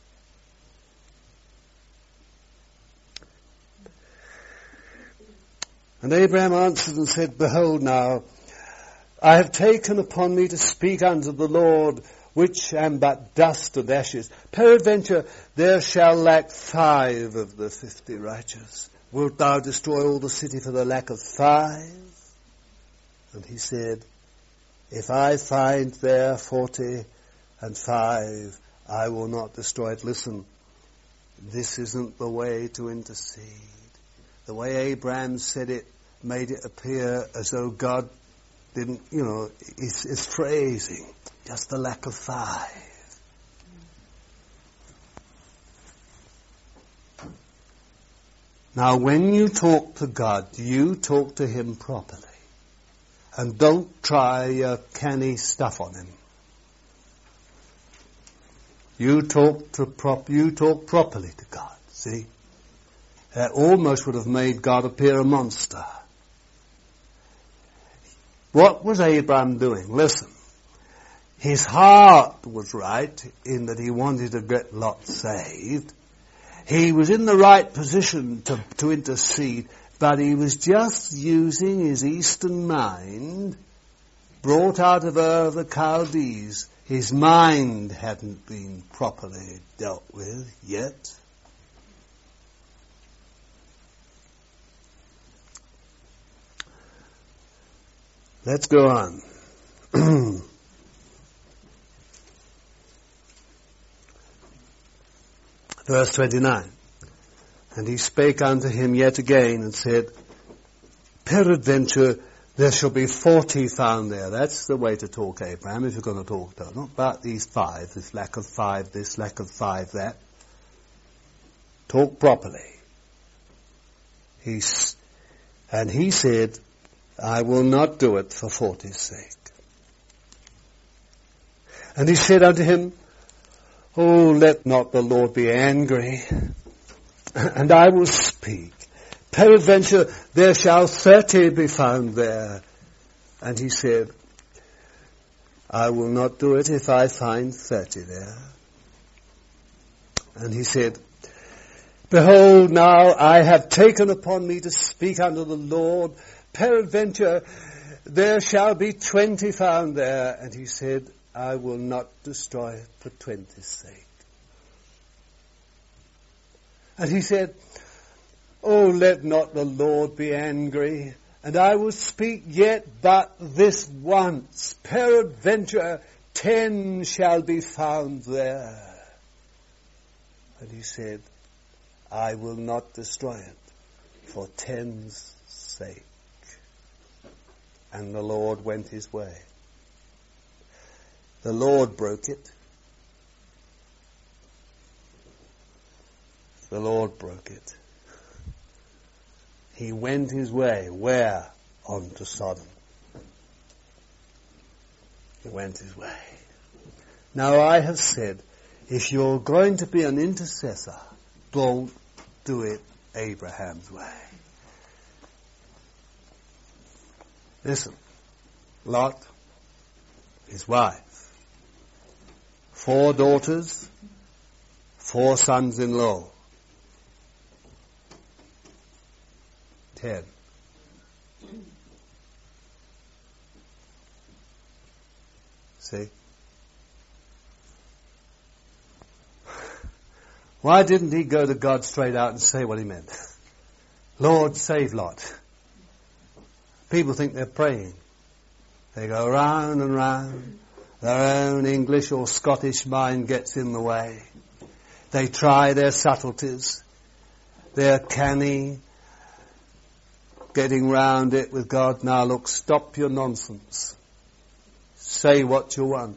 And Abraham answered and said, Behold now, I have taken upon me to speak unto the Lord, which am but dust and ashes. Peradventure there shall lack five of the fifty righteous. Wilt thou destroy all the city for the lack of five? And he said, If I find there forty and five, I will not destroy it. Listen, this isn't the way to intercede. The way Abraham said it made it appear as though God didn't, you know, it's, it's phrasing, just the lack of five. Now, when you talk to God, you talk to him properly. And don't try your canny stuff on him. You talk to prop, you talk properly to God, see? That almost would have made God appear a monster. What was Abraham doing? Listen. His heart was right in that he wanted to get Lot saved. He was in the right position to, to intercede, but he was just using his eastern mind, brought out of Ur of the Chaldees. His mind hadn't been properly dealt with yet. Let's go on. Verse twenty-nine. And he spake unto him yet again and said, Peradventure there shall be forty found there. That's the way to talk, Abraham, if you're going to talk to them. Not about these five, this lack of five, this lack of five, that. Talk properly. He's, and he said, I will not do it for forty's sake. And he said unto him, Oh, let not the Lord be angry, and I will speak. Peradventure there shall thirty be found there. And he said, I will not do it if I find thirty there. And he said, Behold, now I have taken upon me to speak unto the Lord. Peradventure there shall be twenty found there. And he said, I will not destroy it for twenty's sake. And he said, Oh, let not the Lord be angry, and I will speak yet but this once. Peradventure ten shall be found there. And he said, I will not destroy it for ten's sake. And the Lord went his way. The Lord broke it. The Lord broke it. He went his way. Where? On to Sodom. He went his way. Now I have said, if you're going to be an intercessor, don't do it Abraham's way. Listen, Lot, his wife, four daughters, four sons-in-law. Ten. See? Why didn't he go to God straight out and say what he meant? Lord, save Lot. People think they're praying. They go round and round. Their own English or Scottish mind gets in the way. They try their subtleties. They're canny. Getting round it with God. Now look, stop your nonsense. Say what you want.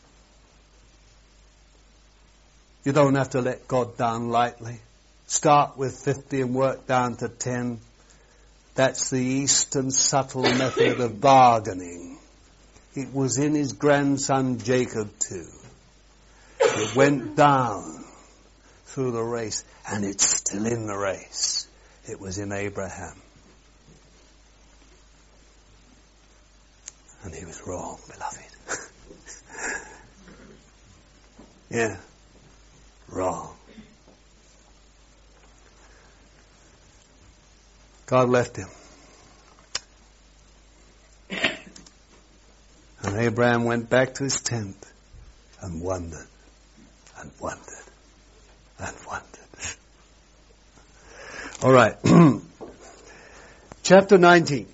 You don't have to let God down lightly. Start with fifty and work down to ten. That's the Eastern subtle method of bargaining. It was in his grandson Jacob too. It went down through the race, and it's still in the race. It was in Abraham. And he was wrong, beloved. Yeah, wrong. God left him. And Abraham went back to his tent and wondered and wondered and wondered. All right. Chapter nineteen.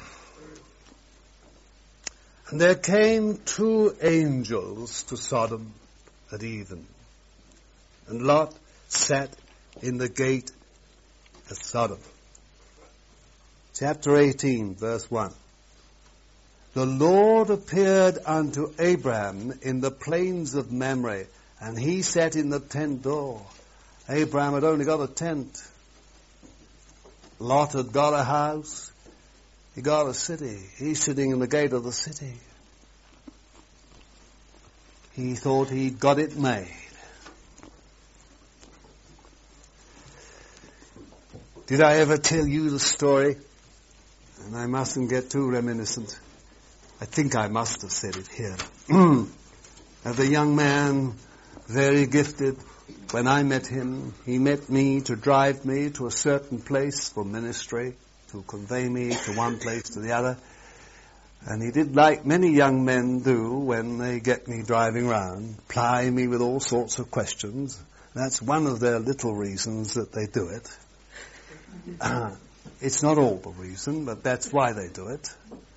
And there came two angels to Sodom at even, and Lot sat in the gate of Sodom. Chapter eighteen, verse one. The Lord appeared unto Abraham in the plains of Mamre, and he sat in the tent door. Abraham had only got a tent. Lot had got a house. He got a city. He's sitting in the gate of the city. He thought he'd got it made. Did I ever tell you the story? And I mustn't get too reminiscent. I think I must have said it here. Of a young man, very gifted. When I met him, he met me to drive me to a certain place for ministry, to convey me to one place to the other. And he did like many young men do when they get me driving round, ply me with all sorts of questions. That's one of their little reasons that they do it. Uh, it's not all the reason, but that's why they do it.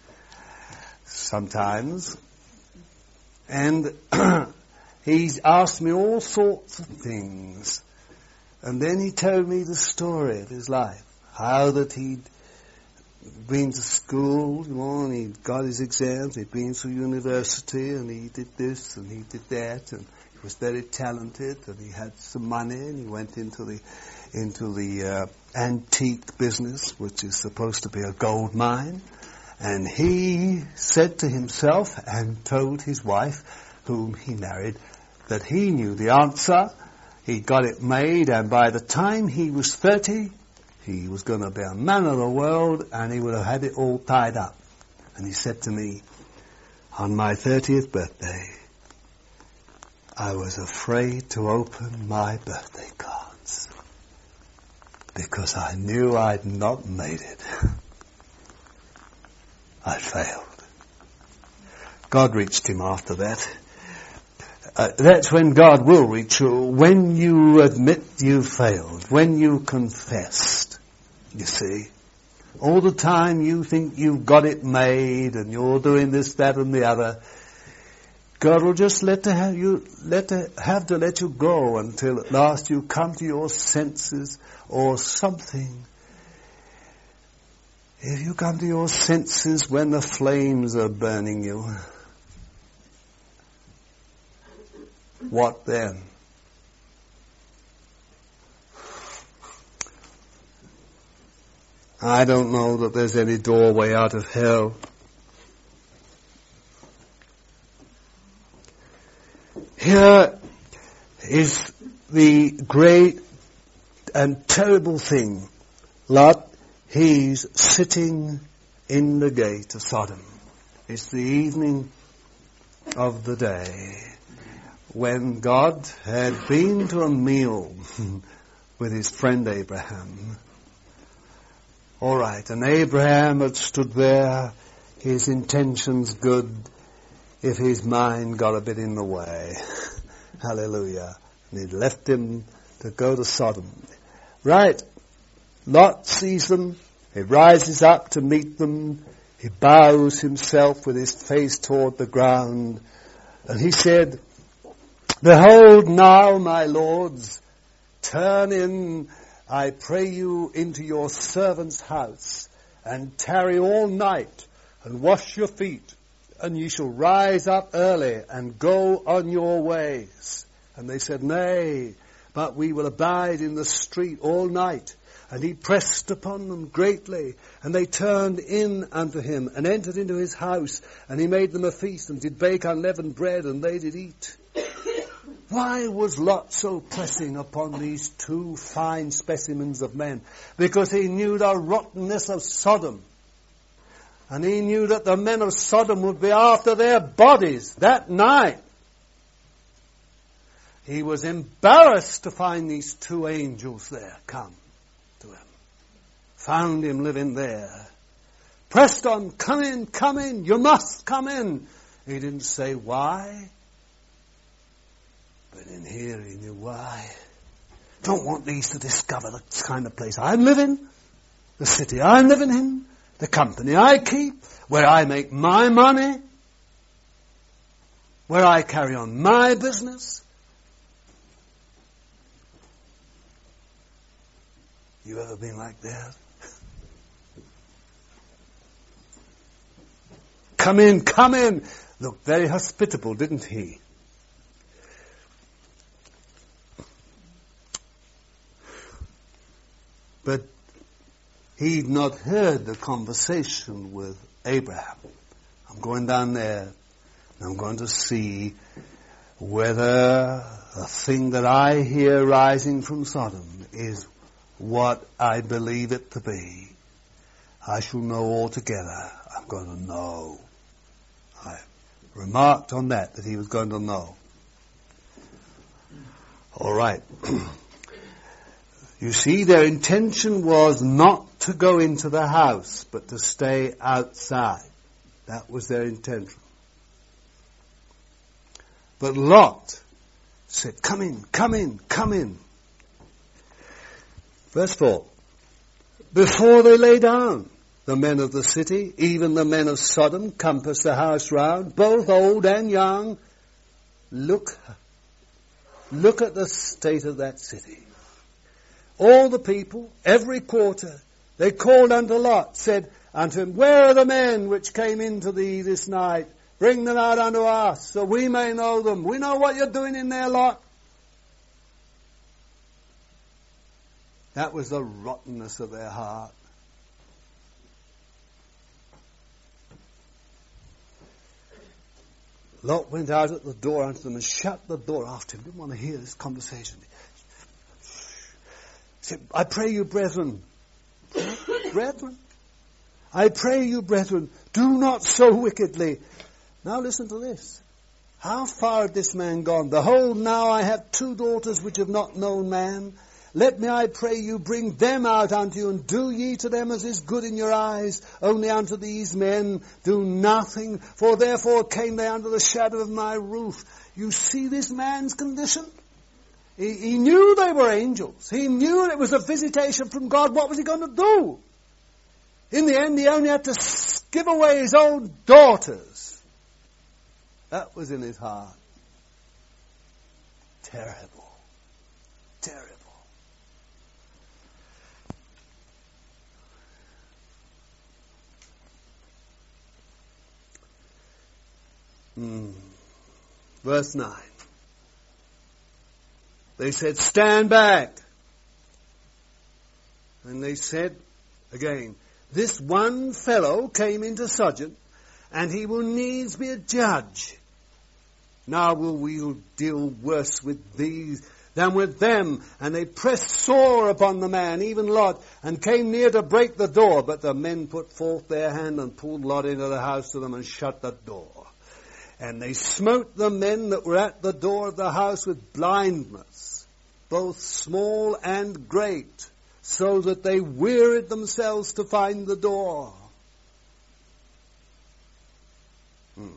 Sometimes. And he's asked me all sorts of things. And then he told me the story of his life. How that he'd been to school, you know, and he got his exams, he'd been to university, and he did this and he did that, and he was very talented, and he had some money, and he went into the into the uh, antique business, which is supposed to be a gold mine. And he said to himself and told his wife, whom he married, that he knew the answer. He got it made, and by the time he was thirty, he was going to be a man of the world, and he would have had it all tied up. And he said to me, on my thirtieth birthday, I was afraid to open my birthday cards because I knew I'd not made it. I failed. God reached him after that. Uh, that's when God will reach you, when you admit you failed, when you confessed, you see. All the time you think you've got it made and you're doing this, that and the other. God will just let to have you, let to have to let you go until at last you come to your senses or something. If you come to your senses when the flames are burning you, what then? I don't know that there's any doorway out of hell. Here is the great and terrible thing. Lot, he's sitting in the gate of Sodom. It's the evening of the day when God had been to a meal with his friend Abraham. All right, and Abraham had stood there, his intentions good, if his mind got a bit in the way. Hallelujah. And he'd left him to go to Sodom. Right, Lot sees them, he rises up to meet them, he bows himself with his face toward the ground, and he said, Behold now, my lords, turn in, I pray you, into your servant's house, and tarry all night, and wash your feet, and ye shall rise up early, and go on your ways. And they said, Nay, but we will abide in the street all night. And he pressed upon them greatly, and they turned in unto him, and entered into his house, and he made them a feast, and did bake unleavened bread, and they did eat. Why was Lot so pressing upon these two fine specimens of men? Because he knew the rottenness of Sodom. And he knew that the men of Sodom would be after their bodies that night. He was embarrassed to find these two angels there come to him. Found him living there. Pressed on, come in, come in, you must come in. He didn't say why. But in here he knew why. Don't want these to discover the kind of place I live in, the city I'm living in, the company I keep, where I make my money, where I carry on my business. You ever been like that? Come in, come in. Looked very hospitable, didn't he? But he'd not heard the conversation with Abraham. I'm going down there, and I'm going to see whether the thing that I hear rising from Sodom is what I believe it to be. I shall know altogether. I'm going to know. I remarked on that, that he was going to know. All right. You see, their intention was not to go into the house, but to stay outside. That was their intention. But Lot said, come in, come in, come in. Verse four. Before they lay down, the men of the city, even the men of Sodom, compassed the house round, both old and young. Look, look at the state of that city. All the people, every quarter, they called unto Lot, said, unto him, Where are the men which came into thee this night? Bring them out unto us, so we may know them. We know what you're doing in their lot. That was the rottenness of their heart. Lot went out at the door unto them and shut the door after him. Didn't want to hear this conversation. He said, I pray you, brethren, brethren, I pray you, brethren, do not so wickedly. Now listen to this. How far had this man gone? Behold, now I have two daughters which have not known man. Let me, I pray you, bring them out unto you, and do ye to them as is good in your eyes. Only unto these men do nothing, for therefore came they under the shadow of my roof. You see this man's condition? He, he knew they were angels. He knew it was a visitation from God. What was he going to do? In the end, he only had to give away his own daughters. That was in his heart. Terrible. Terrible. Hmm. Verse nine. They said, stand back. And they said, again, this one fellow came into Sojourn, and he will needs be a judge. Now will we deal worse with these than with them. And they pressed sore upon the man, even Lot, and came near to break the door. But the men put forth their hand and pulled Lot into the house to them and shut the door. And they smote the men that were at the door of the house with blindness, both small and great, so that they wearied themselves to find the door. Hmm.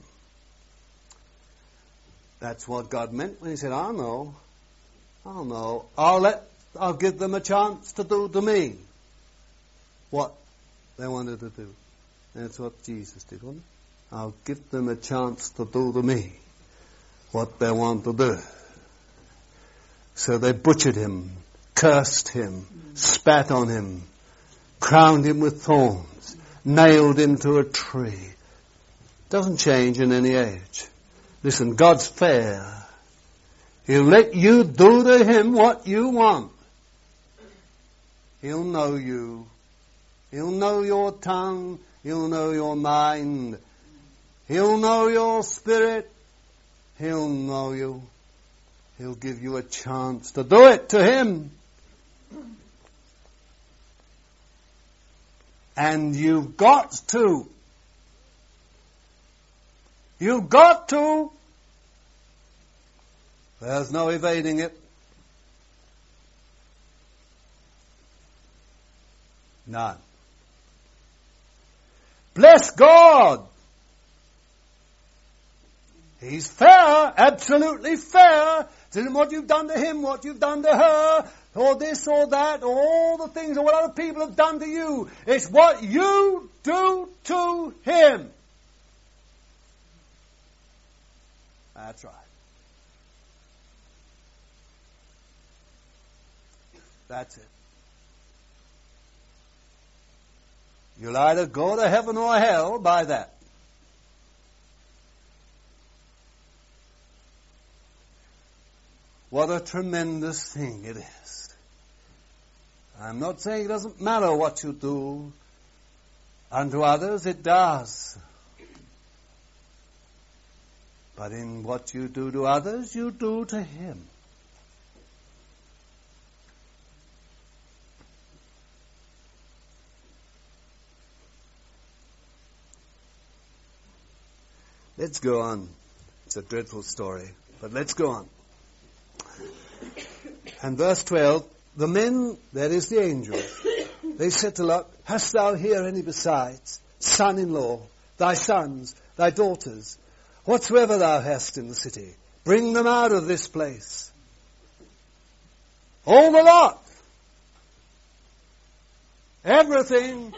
That's what God meant when he said, I'll know, I'll know, I'll let, I'll give them a chance to do to me what they wanted to do. And that's what Jesus did, wasn't it? I'll give them a chance to do to me what they want to do. So they butchered him, cursed him, spat on him, crowned him with thorns, nailed him to a tree. Doesn't change in any age. Listen, God's fair. He'll let you do to him what you want. He'll know you. He'll know your tongue. He'll know your mind. He'll know your spirit. He'll know you. He'll give you a chance to do it to him. And you've got to. You've got to. There's no evading it. None. Bless God. He's fair, absolutely fair. It isn't what you've done to him, what you've done to her, or this or that, or all the things, or what other people have done to you. It's what you do to him. That's right. That's it. You'll either go to heaven or hell by that. What a tremendous thing it is. I'm not saying it doesn't matter what you do unto others, it does. But in what you do to others, you do to him. Let's go on. It's a dreadful story, but let's go on. And verse twelve, the men, that is the angels, they said to Lot, hast thou here any besides, son-in-law, thy sons, thy daughters, whatsoever thou hast in the city? Bring them out of this place. All the lot. Everything.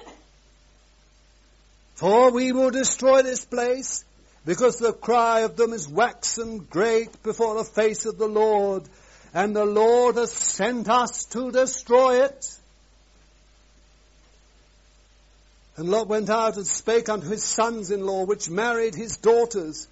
For we will destroy this place, because the cry of them is waxen great before the face of the Lord, and the Lord has sent us to destroy it. And Lot went out and spake unto his sons-in-law, which married his daughters,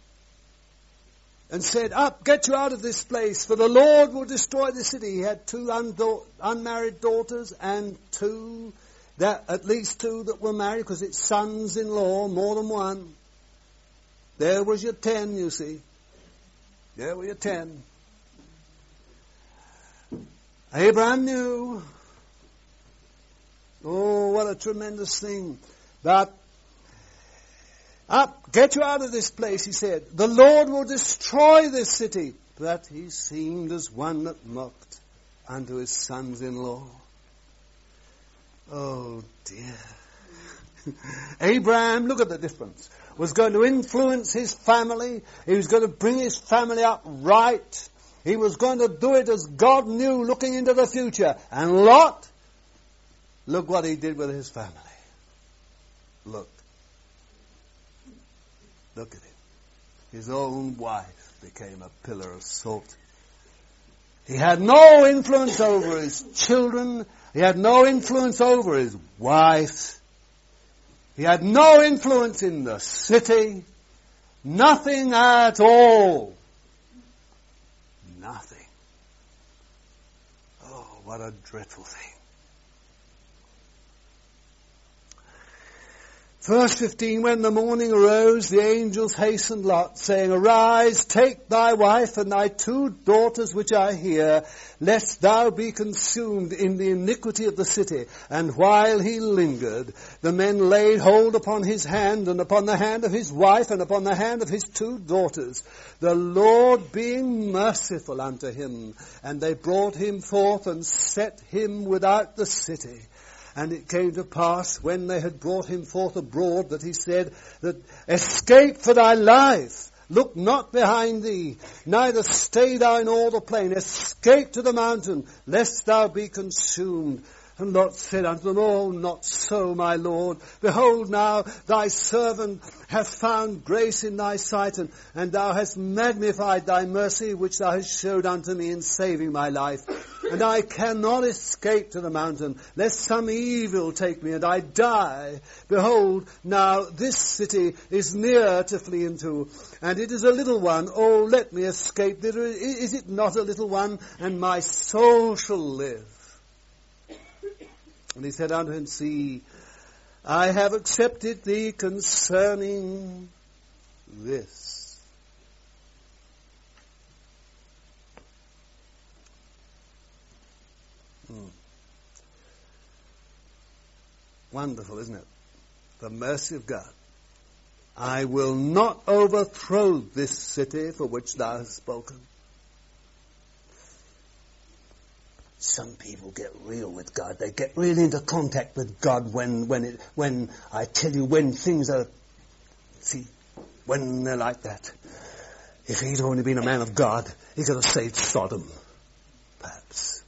and said, Up, get you out of this place, for the Lord will destroy the city. He had two undo- unmarried daughters and two, that at least two that were married, because it's sons-in-law, more than one. There was your ten, you see. There were your ten. Abraham knew. Oh, what a tremendous thing. But, up, get you out of this place, he said. The Lord will destroy this city. But he seemed as one that mocked unto his sons-in-law. Oh, dear. Abraham, look at the difference, was going to influence his family. He was going to bring his family up right. He was going to do it as God knew, looking into the future. And Lot, look what he did with his family. Look. Look at him. His own wife became a pillar of salt. He had no influence over his children. He had no influence over his wife. He had no influence in the city. Nothing at all. Nothing. Oh, what a dreadful thing. Verse fifteen, when the morning arose, the angels hastened Lot, saying, Arise, take thy wife and thy two daughters which are here, lest thou be consumed in the iniquity of the city. And while he lingered, the men laid hold upon his hand, and upon the hand of his wife, and upon the hand of his two daughters, the Lord being merciful unto him. And they brought him forth and set him without the city. And it came to pass, when they had brought him forth abroad, that he said, that escape for thy life. Look not behind thee, neither stay thou in all the plain. Escape to the mountain, lest thou be consumed. And Lot said unto them, Oh, not so, my Lord. Behold now, thy servant hath found grace in thy sight, and, and thou hast magnified thy mercy, which thou hast showed unto me in saving my life. And I cannot escape to the mountain, lest some evil take me, and I die. Behold, now this city is near to flee into, and it is a little one. Oh, let me escape. Is it not a little one? And my soul shall live. And he said unto him, See, I have accepted thee concerning this. Hmm. Wonderful, isn't it? The mercy of God. I will not overthrow this city for which thou hast spoken. Some people get real with God. They get really into contact with God when, when it, when I tell you, when things are, see, when they're like that. If he'd only been a man of God, he could have saved Sodom, perhaps.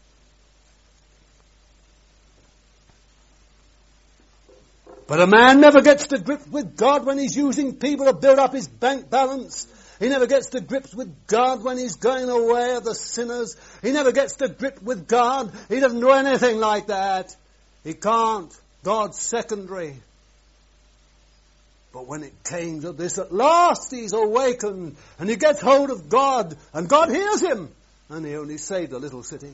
But a man never gets to grips with God when he's using people to build up his bank balance. He never gets to grips with God when he's going away of the sinners. He never gets to grip with God. He doesn't do anything like that. He can't. God's secondary. But when it came to this, at last he's awakened and he gets hold of God and God hears him. And he only saved a little city.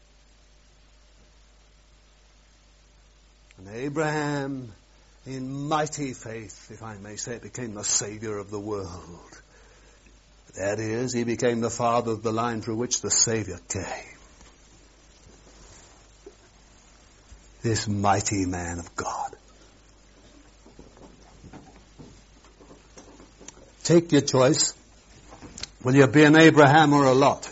And Abraham, in mighty faith, if I may say, became the Saviour of the world. That is, he became the father of the line through which the Saviour came. This mighty man of God. Take your choice. Will you be an Abraham or a Lot?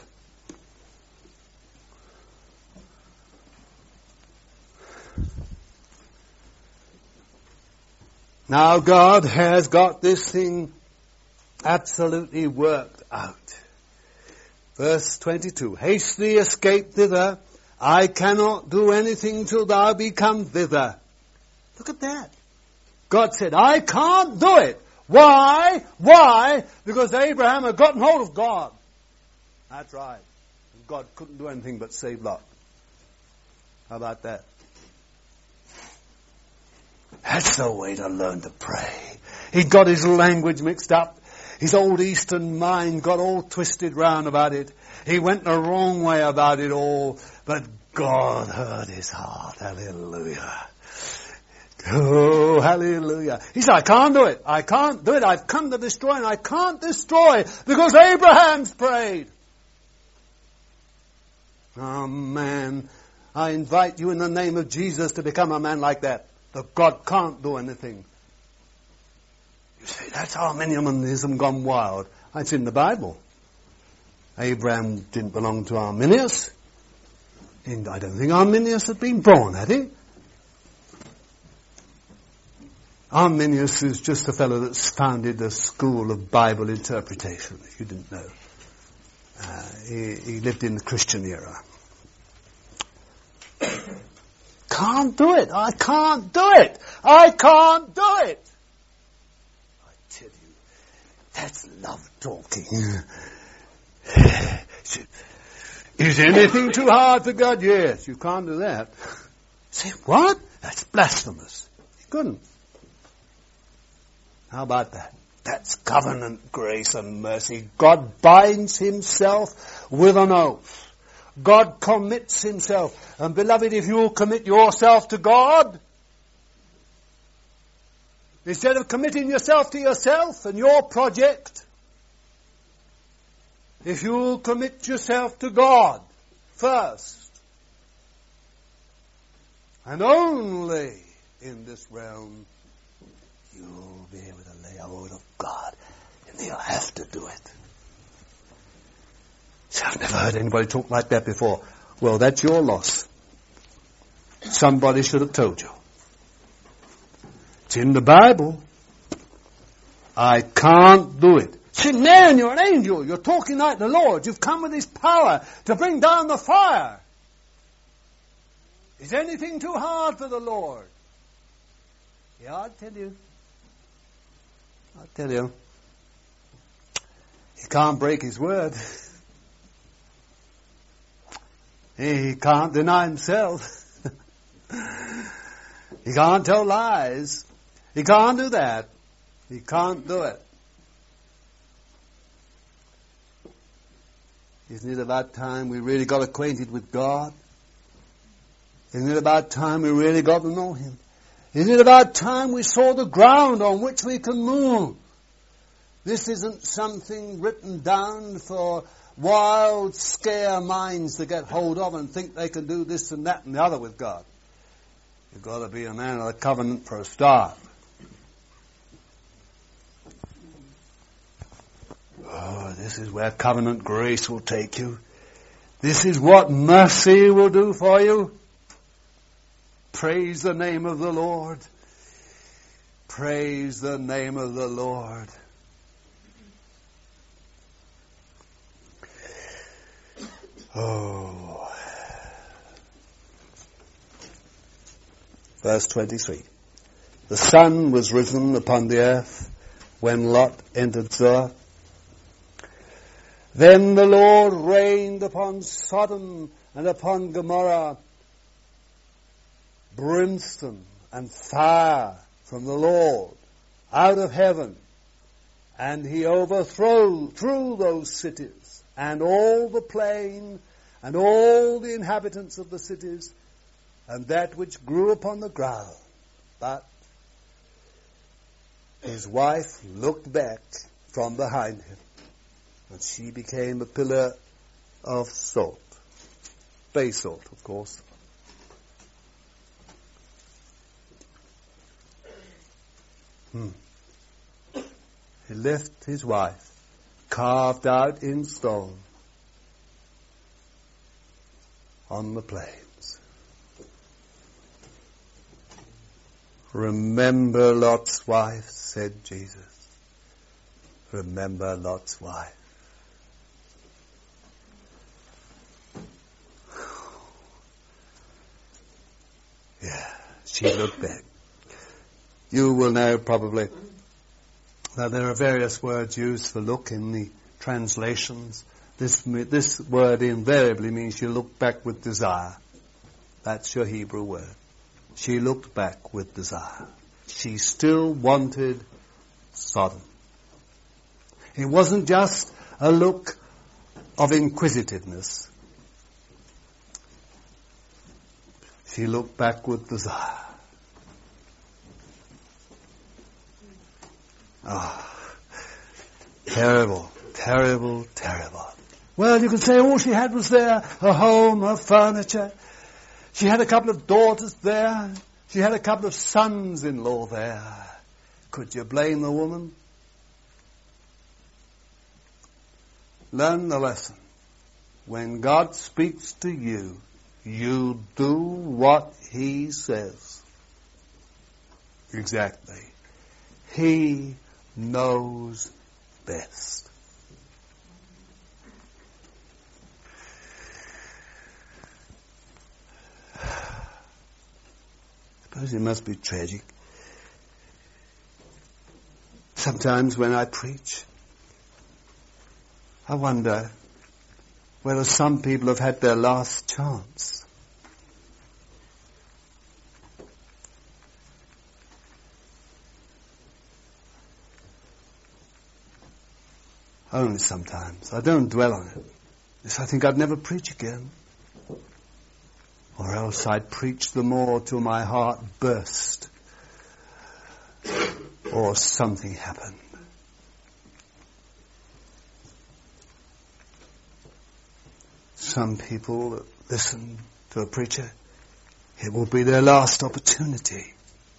Now God has got this thing absolutely worked out. Verse twenty-two, Haste thee, escape thither. I cannot do anything till thou be come thither. Look at that. God said, I can't do it. Why? Why? Because Abraham had gotten hold of God. That's right. God couldn't do anything but save Lot. How about that? That's the way to learn to pray. He'd got his language mixed up. His old Eastern mind got all twisted round about it. He went the wrong way about it all. But God heard his heart. Hallelujah. Oh, hallelujah. He said, I can't do it. I can't do it. I've come to destroy and I can't destroy because Abraham's prayed. Oh, man. I invite you in the name of Jesus to become a man like that. That God can't do anything. You say, that's Arminianism gone wild. It's in the Bible. Abraham didn't belong to Arminius. And I don't think Arminius had been born, had he? Arminius is just a fellow that's founded a school of Bible interpretation, if you didn't know. Uh, he, he lived in the Christian era. Can't do it. I can't do it. I can't do it. I tell you, that's love talking. Is anything too hard for God? Yes, you can't do that. Say, what? That's blasphemous. You couldn't. How about that? That's covenant grace and mercy. God binds himself with an oath. God commits himself. And beloved, if you will commit yourself to God, instead of committing yourself to yourself and your project, if you will commit yourself to God first, and only in this realm, you'll be able to lay hold of God, and you'll have to do it. See, I've never heard anybody talk like that before. Well, that's your loss. Somebody should have told you. It's in the Bible. I can't do it. See, man, you're an angel. You're talking like the Lord. You've come with his power to bring down the fire. Is anything too hard for the Lord? Yeah, I'll tell you. I'll tell you. He can't break his word. He can't deny himself. He can't tell lies. He can't do that. He can't do it. Isn't it about time we really got acquainted with God? Isn't it about time we really got to know him? Isn't it about time we saw the ground on which we can move? This isn't something written down for wild, scare minds to get hold of and think they can do this and that and the other with God. You've got to be a man of the covenant for a start. Oh, this is where covenant grace will take you. This is what mercy will do for you. Praise the name of the Lord. Praise the name of the Lord. Oh. Verse twenty-three. The sun was risen upon the earth when Lot entered Zoar. Then the Lord rained upon Sodom and upon Gomorrah brimstone and fire from the Lord out of heaven, and he overthrew threw those cities and all the plain and all the inhabitants of the cities and that which grew upon the ground. But his wife looked back from behind him, and she became a pillar of salt. Bay salt, of course. Hmm. He left his wife, carved out in stone, on the plains. Remember Lot's wife, said Jesus. Remember Lot's wife. Yeah, she looked back. You will know probably that there are various words used for look in the translations. This, this word invariably means you look back with desire. That's your Hebrew word. She looked back with desire. she still wanted Sodom. It wasn't just a look of inquisitiveness. She looked back with desire. Ah, terrible, terrible, terrible. Well, you could say all she had was there, her home, her furniture. She had a couple of daughters there. She had a couple of sons-in-law there. Could you blame the woman? Learn the lesson. When God speaks to you, you do what He says. Exactly. He knows best. I suppose it must be tragic. Sometimes when I preach, I wonder whether some people have had their last chance. Only sometimes. I don't dwell on it. Yes, I think I'd never preach again. Or else I'd preach the more till my heart burst. Or something happened. Some people that listen to a preacher, it will be their last opportunity.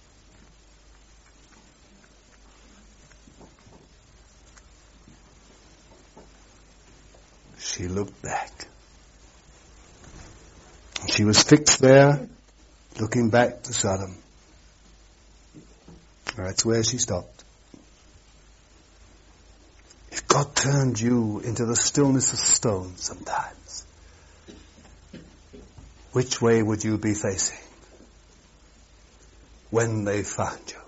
She looked back. She was fixed there, looking back to Sodom. That's where she stopped. If God turned you into the stillness of stone sometimes, which way would you be facing when they found you?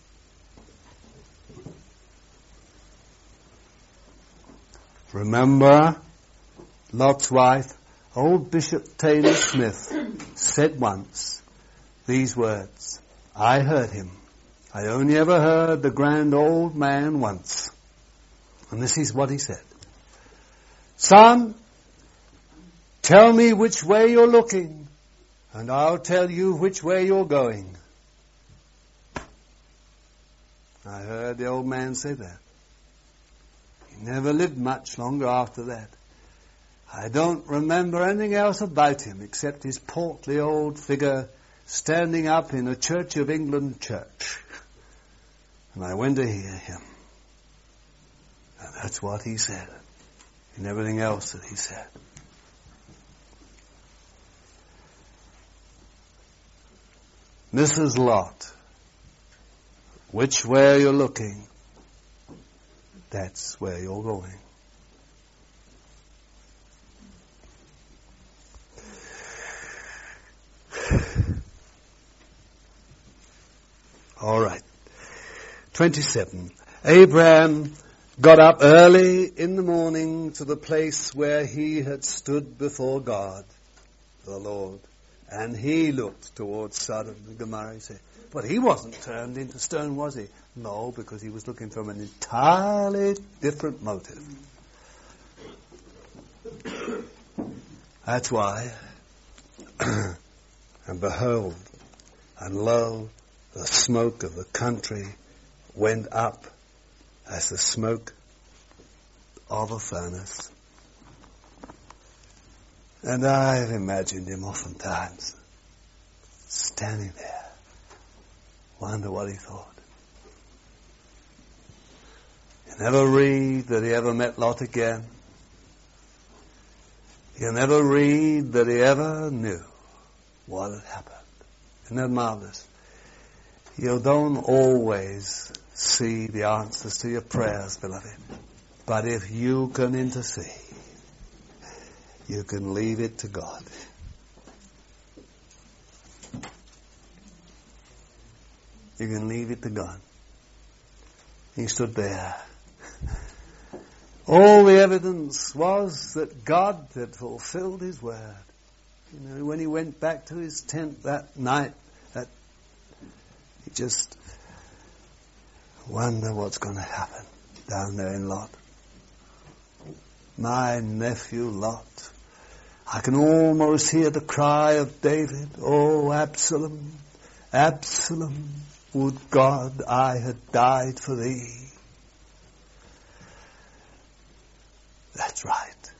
Remember, Lot's wife, old Bishop Taylor Smith, said once these words, I heard him. I only ever heard the grand old man once. And this is what he said. Son, tell me which way you're looking, and I'll tell you which way you're going. I heard the old man say that. He never lived much longer after that. I don't remember anything else about him except his portly old figure standing up in a Church of England church. And I went to hear him. And that's what he said. And everything else that he said. Missus Lot, which way you're looking, that's where you're going. All right. twenty-seven. Abraham got up early in the morning to the place where he had stood before God, the Lord, and he looked towards Sodom and Gomorrah. He said, but he wasn't turned into stone, was he? No, because he was looking from an entirely different motive. That's why. And behold, and lo, the smoke of the country went up as the smoke of a furnace. And I've imagined him oftentimes standing there. Wonder what he thought. You never read that he ever met Lot again. You never read that he ever knew what had happened. Isn't that marvelous? You don't always see the answers to your prayers, beloved. But if you can intercede, you can leave it to God. You can leave it to God. He stood there. All the evidence was that God had fulfilled His word. You know, when he went back to his tent that night, that he just Wonder what's going to happen down there in Lot. My nephew Lot. I can almost hear the cry of David, "Oh, Absalom, Absalom, would God I had died for thee." That's right.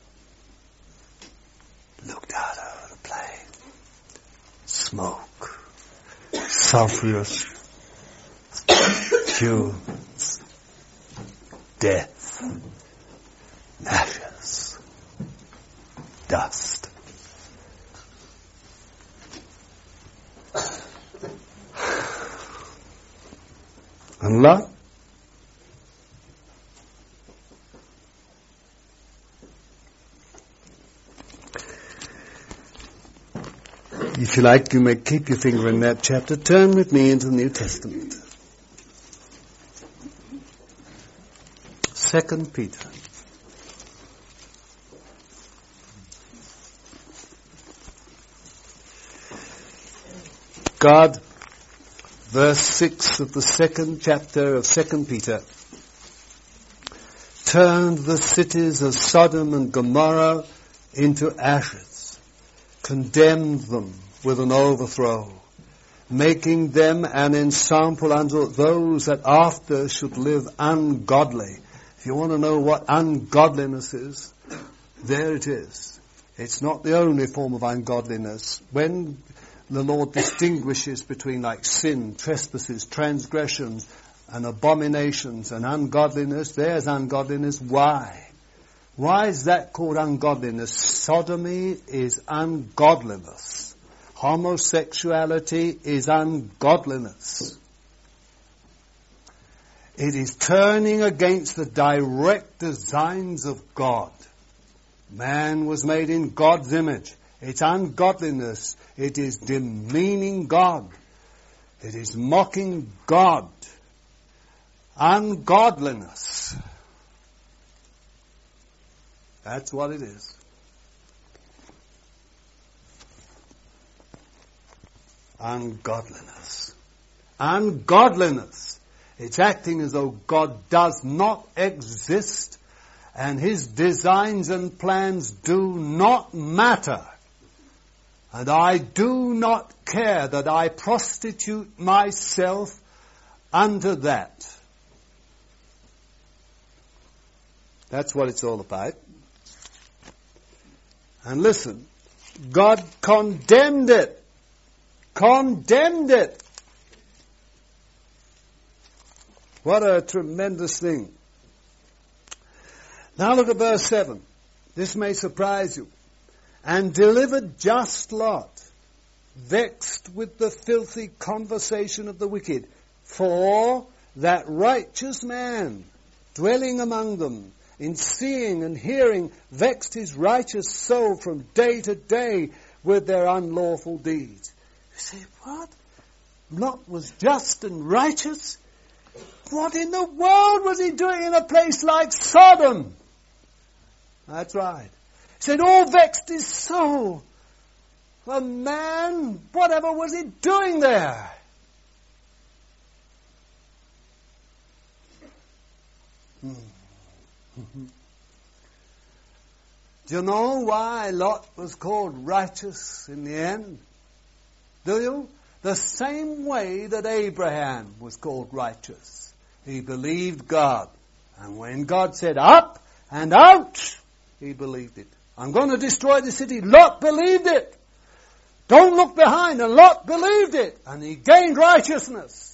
Looked out over the plain. Smoke. Sulphurous fumes. Death. Ashes. Dust. And Lot? If you like, you may keep your finger in that chapter. Turn with me into the New Testament. Second Peter. God, verse six of the second chapter of Second Peter, turned the cities of Sodom and Gomorrah into ashes, condemned them with an overthrow, making them an ensample unto those that after should live ungodly. If you want to know what ungodliness is, there it is. It's not the only form of ungodliness. When the Lord distinguishes between like sin, trespasses, transgressions, and abominations and ungodliness, there's ungodliness. Why? Why is that called ungodliness? Sodomy is ungodliness. Homosexuality is ungodliness. It is turning against the direct designs of God. Man was made in God's image. It's ungodliness. It is demeaning God. It is mocking God. Ungodliness. That's what it is. Ungodliness. Ungodliness. It's acting as though God does not exist and His designs and plans do not matter. And I do not care that I prostitute myself unto that. That's what it's all about. And listen, God condemned it. Condemned it. What a tremendous thing. Now look at verse seven. This may surprise you. And delivered just Lot, vexed with the filthy conversation of the wicked, for that righteous man, dwelling among them, in seeing and hearing, vexed his righteous soul from day to day with their unlawful deeds. You say, what? Lot was just and righteous? What in the world was he doing in a place like Sodom? That's right. He said, all vexed his soul. A man, whatever was he doing there? Hmm. Do you know why Lot was called righteous in the end? Do you? The same way that Abraham was called righteous. He believed God. And when God said up and out, he believed it. I'm going to destroy the city. Lot believed it. Don't look behind. And Lot believed it. And he gained righteousness.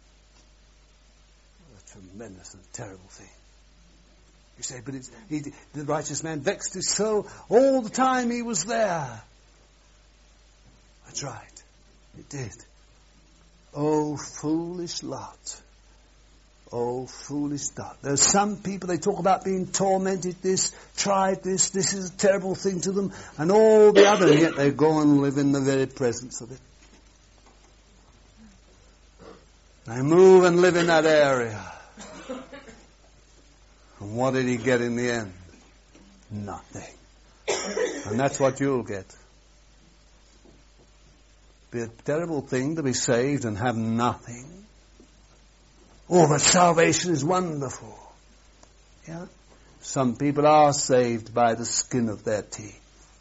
What a tremendous and terrible thing. You say, but it's, he, the righteous man vexed his soul all the time he was there. That's right. It did. Oh, foolish Lot. Oh, foolish Lot. There's some people, they talk about being tormented, this, tried this, this is a terrible thing to them, and all the other, and yet they go and live in the very presence of it. They move and live in that area. And what did he get in the end? Nothing. And that's what you'll get. Be a terrible thing to be saved and have nothing. Oh, but salvation is wonderful. Yeah? Some people are saved by the skin of their teeth.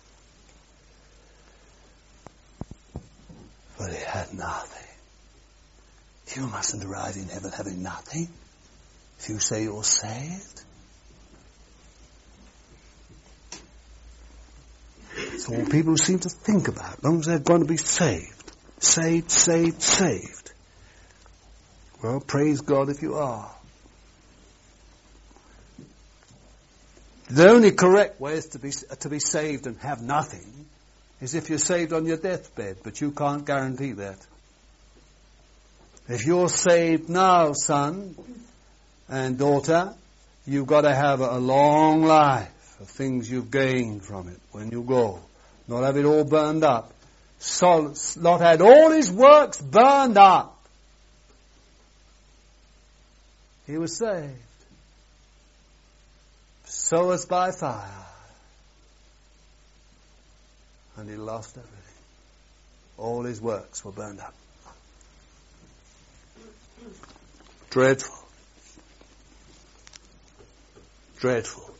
But he had nothing. You mustn't arrive in heaven having nothing. If you say you're saved. It's all people seem to think about, as long as they're going to be saved. Saved, saved, saved. Well, praise God if you are. The only correct way is to be, to be saved and have nothing is if you're saved on your deathbed, but you can't guarantee that. If you're saved now, son and daughter, you've got to have a long life of things you've gained from it when you go. Not have it all burned up. Sol- Lot had all his works burned up. He was saved. So as by fire. And he lost everything. All his works were burned up. Dreadful. Dreadful.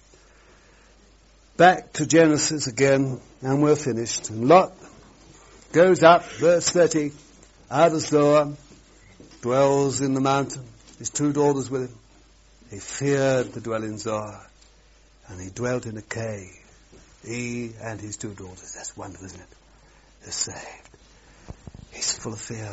Back to Genesis again, and we're finished. And Lot goes up, verse thirty, out of Zoar, dwells in the mountain, his two daughters with him. He feared to dwell in Zoar, and he dwelt in a cave, he and his two daughters. That's wonderful, isn't it? They're saved. He's full of fear.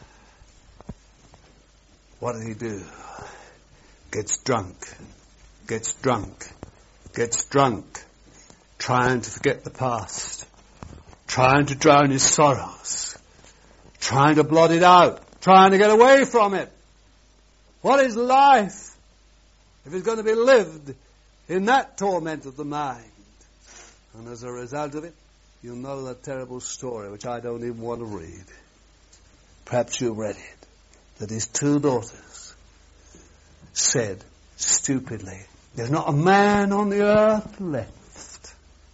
What did he do? Gets drunk, gets drunk, gets drunk, trying to forget the past, trying to drown his sorrows, trying to blot it out, trying to get away from it. What is life if it's going to be lived in that torment of the mind? And as a result of it, you'll know the terrible story, which I don't even want to read. Perhaps you've read it. That his two daughters said stupidly, there's not a man on the earth left.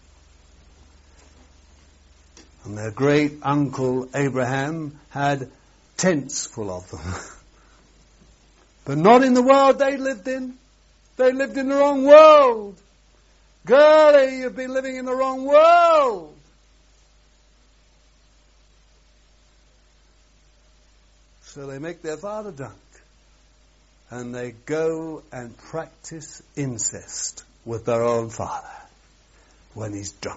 And their great uncle Abraham had tents full of them. But not in the world they lived in. They lived in the wrong world. Girlie, you've been living in the wrong world. So they make their father drunk. And they go and practice incest with their own father when he's drunk.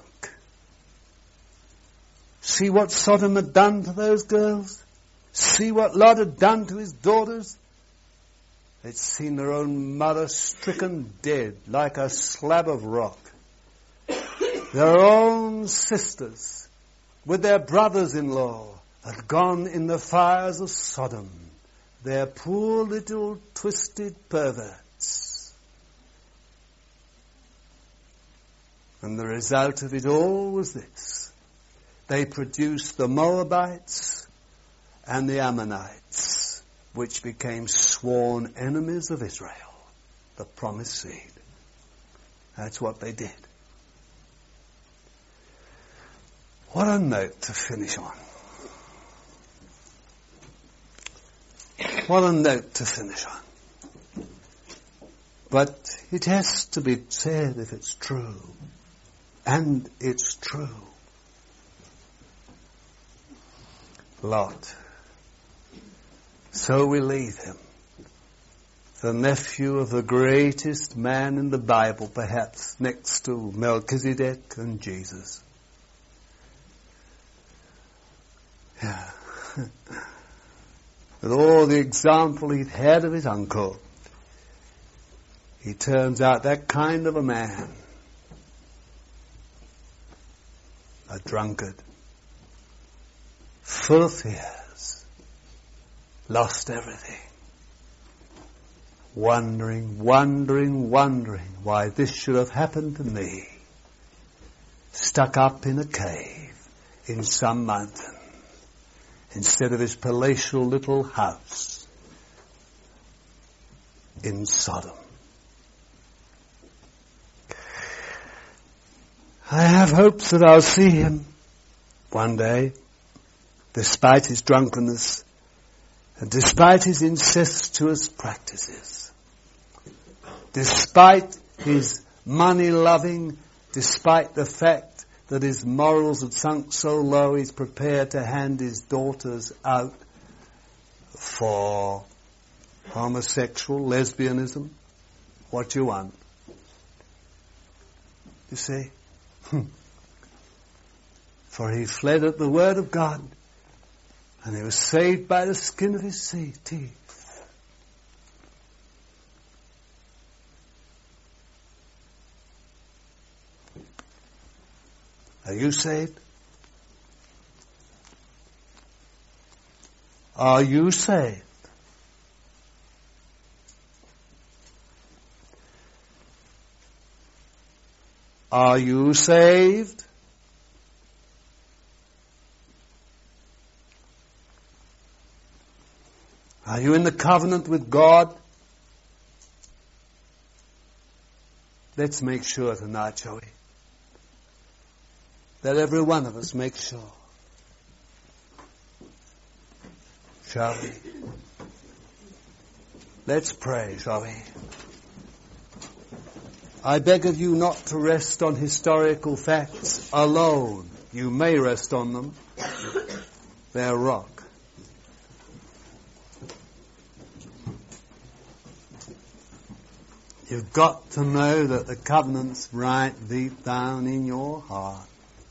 See what Sodom had done to those girls? See what Lot had done to his daughters? They'd seen their own mother stricken dead like a slab of rock. Their own sisters with their brothers-in-law had gone in the fires of Sodom. Their poor little twisted perverts. And the result of it all was this. They produced the Moabites and the Ammonites, which became sworn enemies of Israel, the promised seed. That's what they did. What a note to finish on. What a note to finish on. But it has to be said if it's true. And it's true. Lot. So we leave him. The nephew of the greatest man in the Bible, perhaps, next to Melchizedek and Jesus. Yeah. With all the example he'd had of his uncle, he turns out that kind of a man. A drunkard. Full of fears. Lost everything. Wondering, wondering, wondering why this should have happened to me. Stuck up in a cave in some mountain, instead of his palatial little house in Sodom. I have hopes that I'll see him one day, despite his drunkenness, And despite his incestuous practices, despite his money-loving, despite the fact that his morals had sunk so low he's prepared to hand his daughters out for homosexual, lesbianism. What do you want? You see? For he fled at the word of God, and he was saved by the skin of his teeth. Are you saved? Are you saved? Are you saved? Are you in the covenant with God? Let's make sure tonight, shall we? Let every one of us make sure. Shall we? Let's pray, shall we? I beg of you not to rest on historical facts alone. You may rest on them. They're rock. You've got to know that the covenant's right deep down in your heart.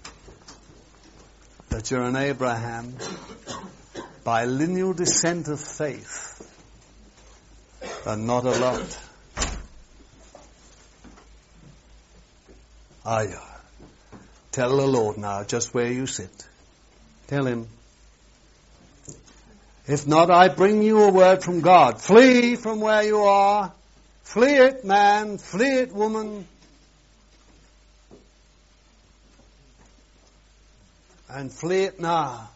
That you're an Abraham by lineal descent of faith and not a lot. Are you? Tell the Lord now just where you sit. Tell him. If not, I bring you a word from God. Flee from where you are. Flee it, man. Flee it, woman. And flee it now.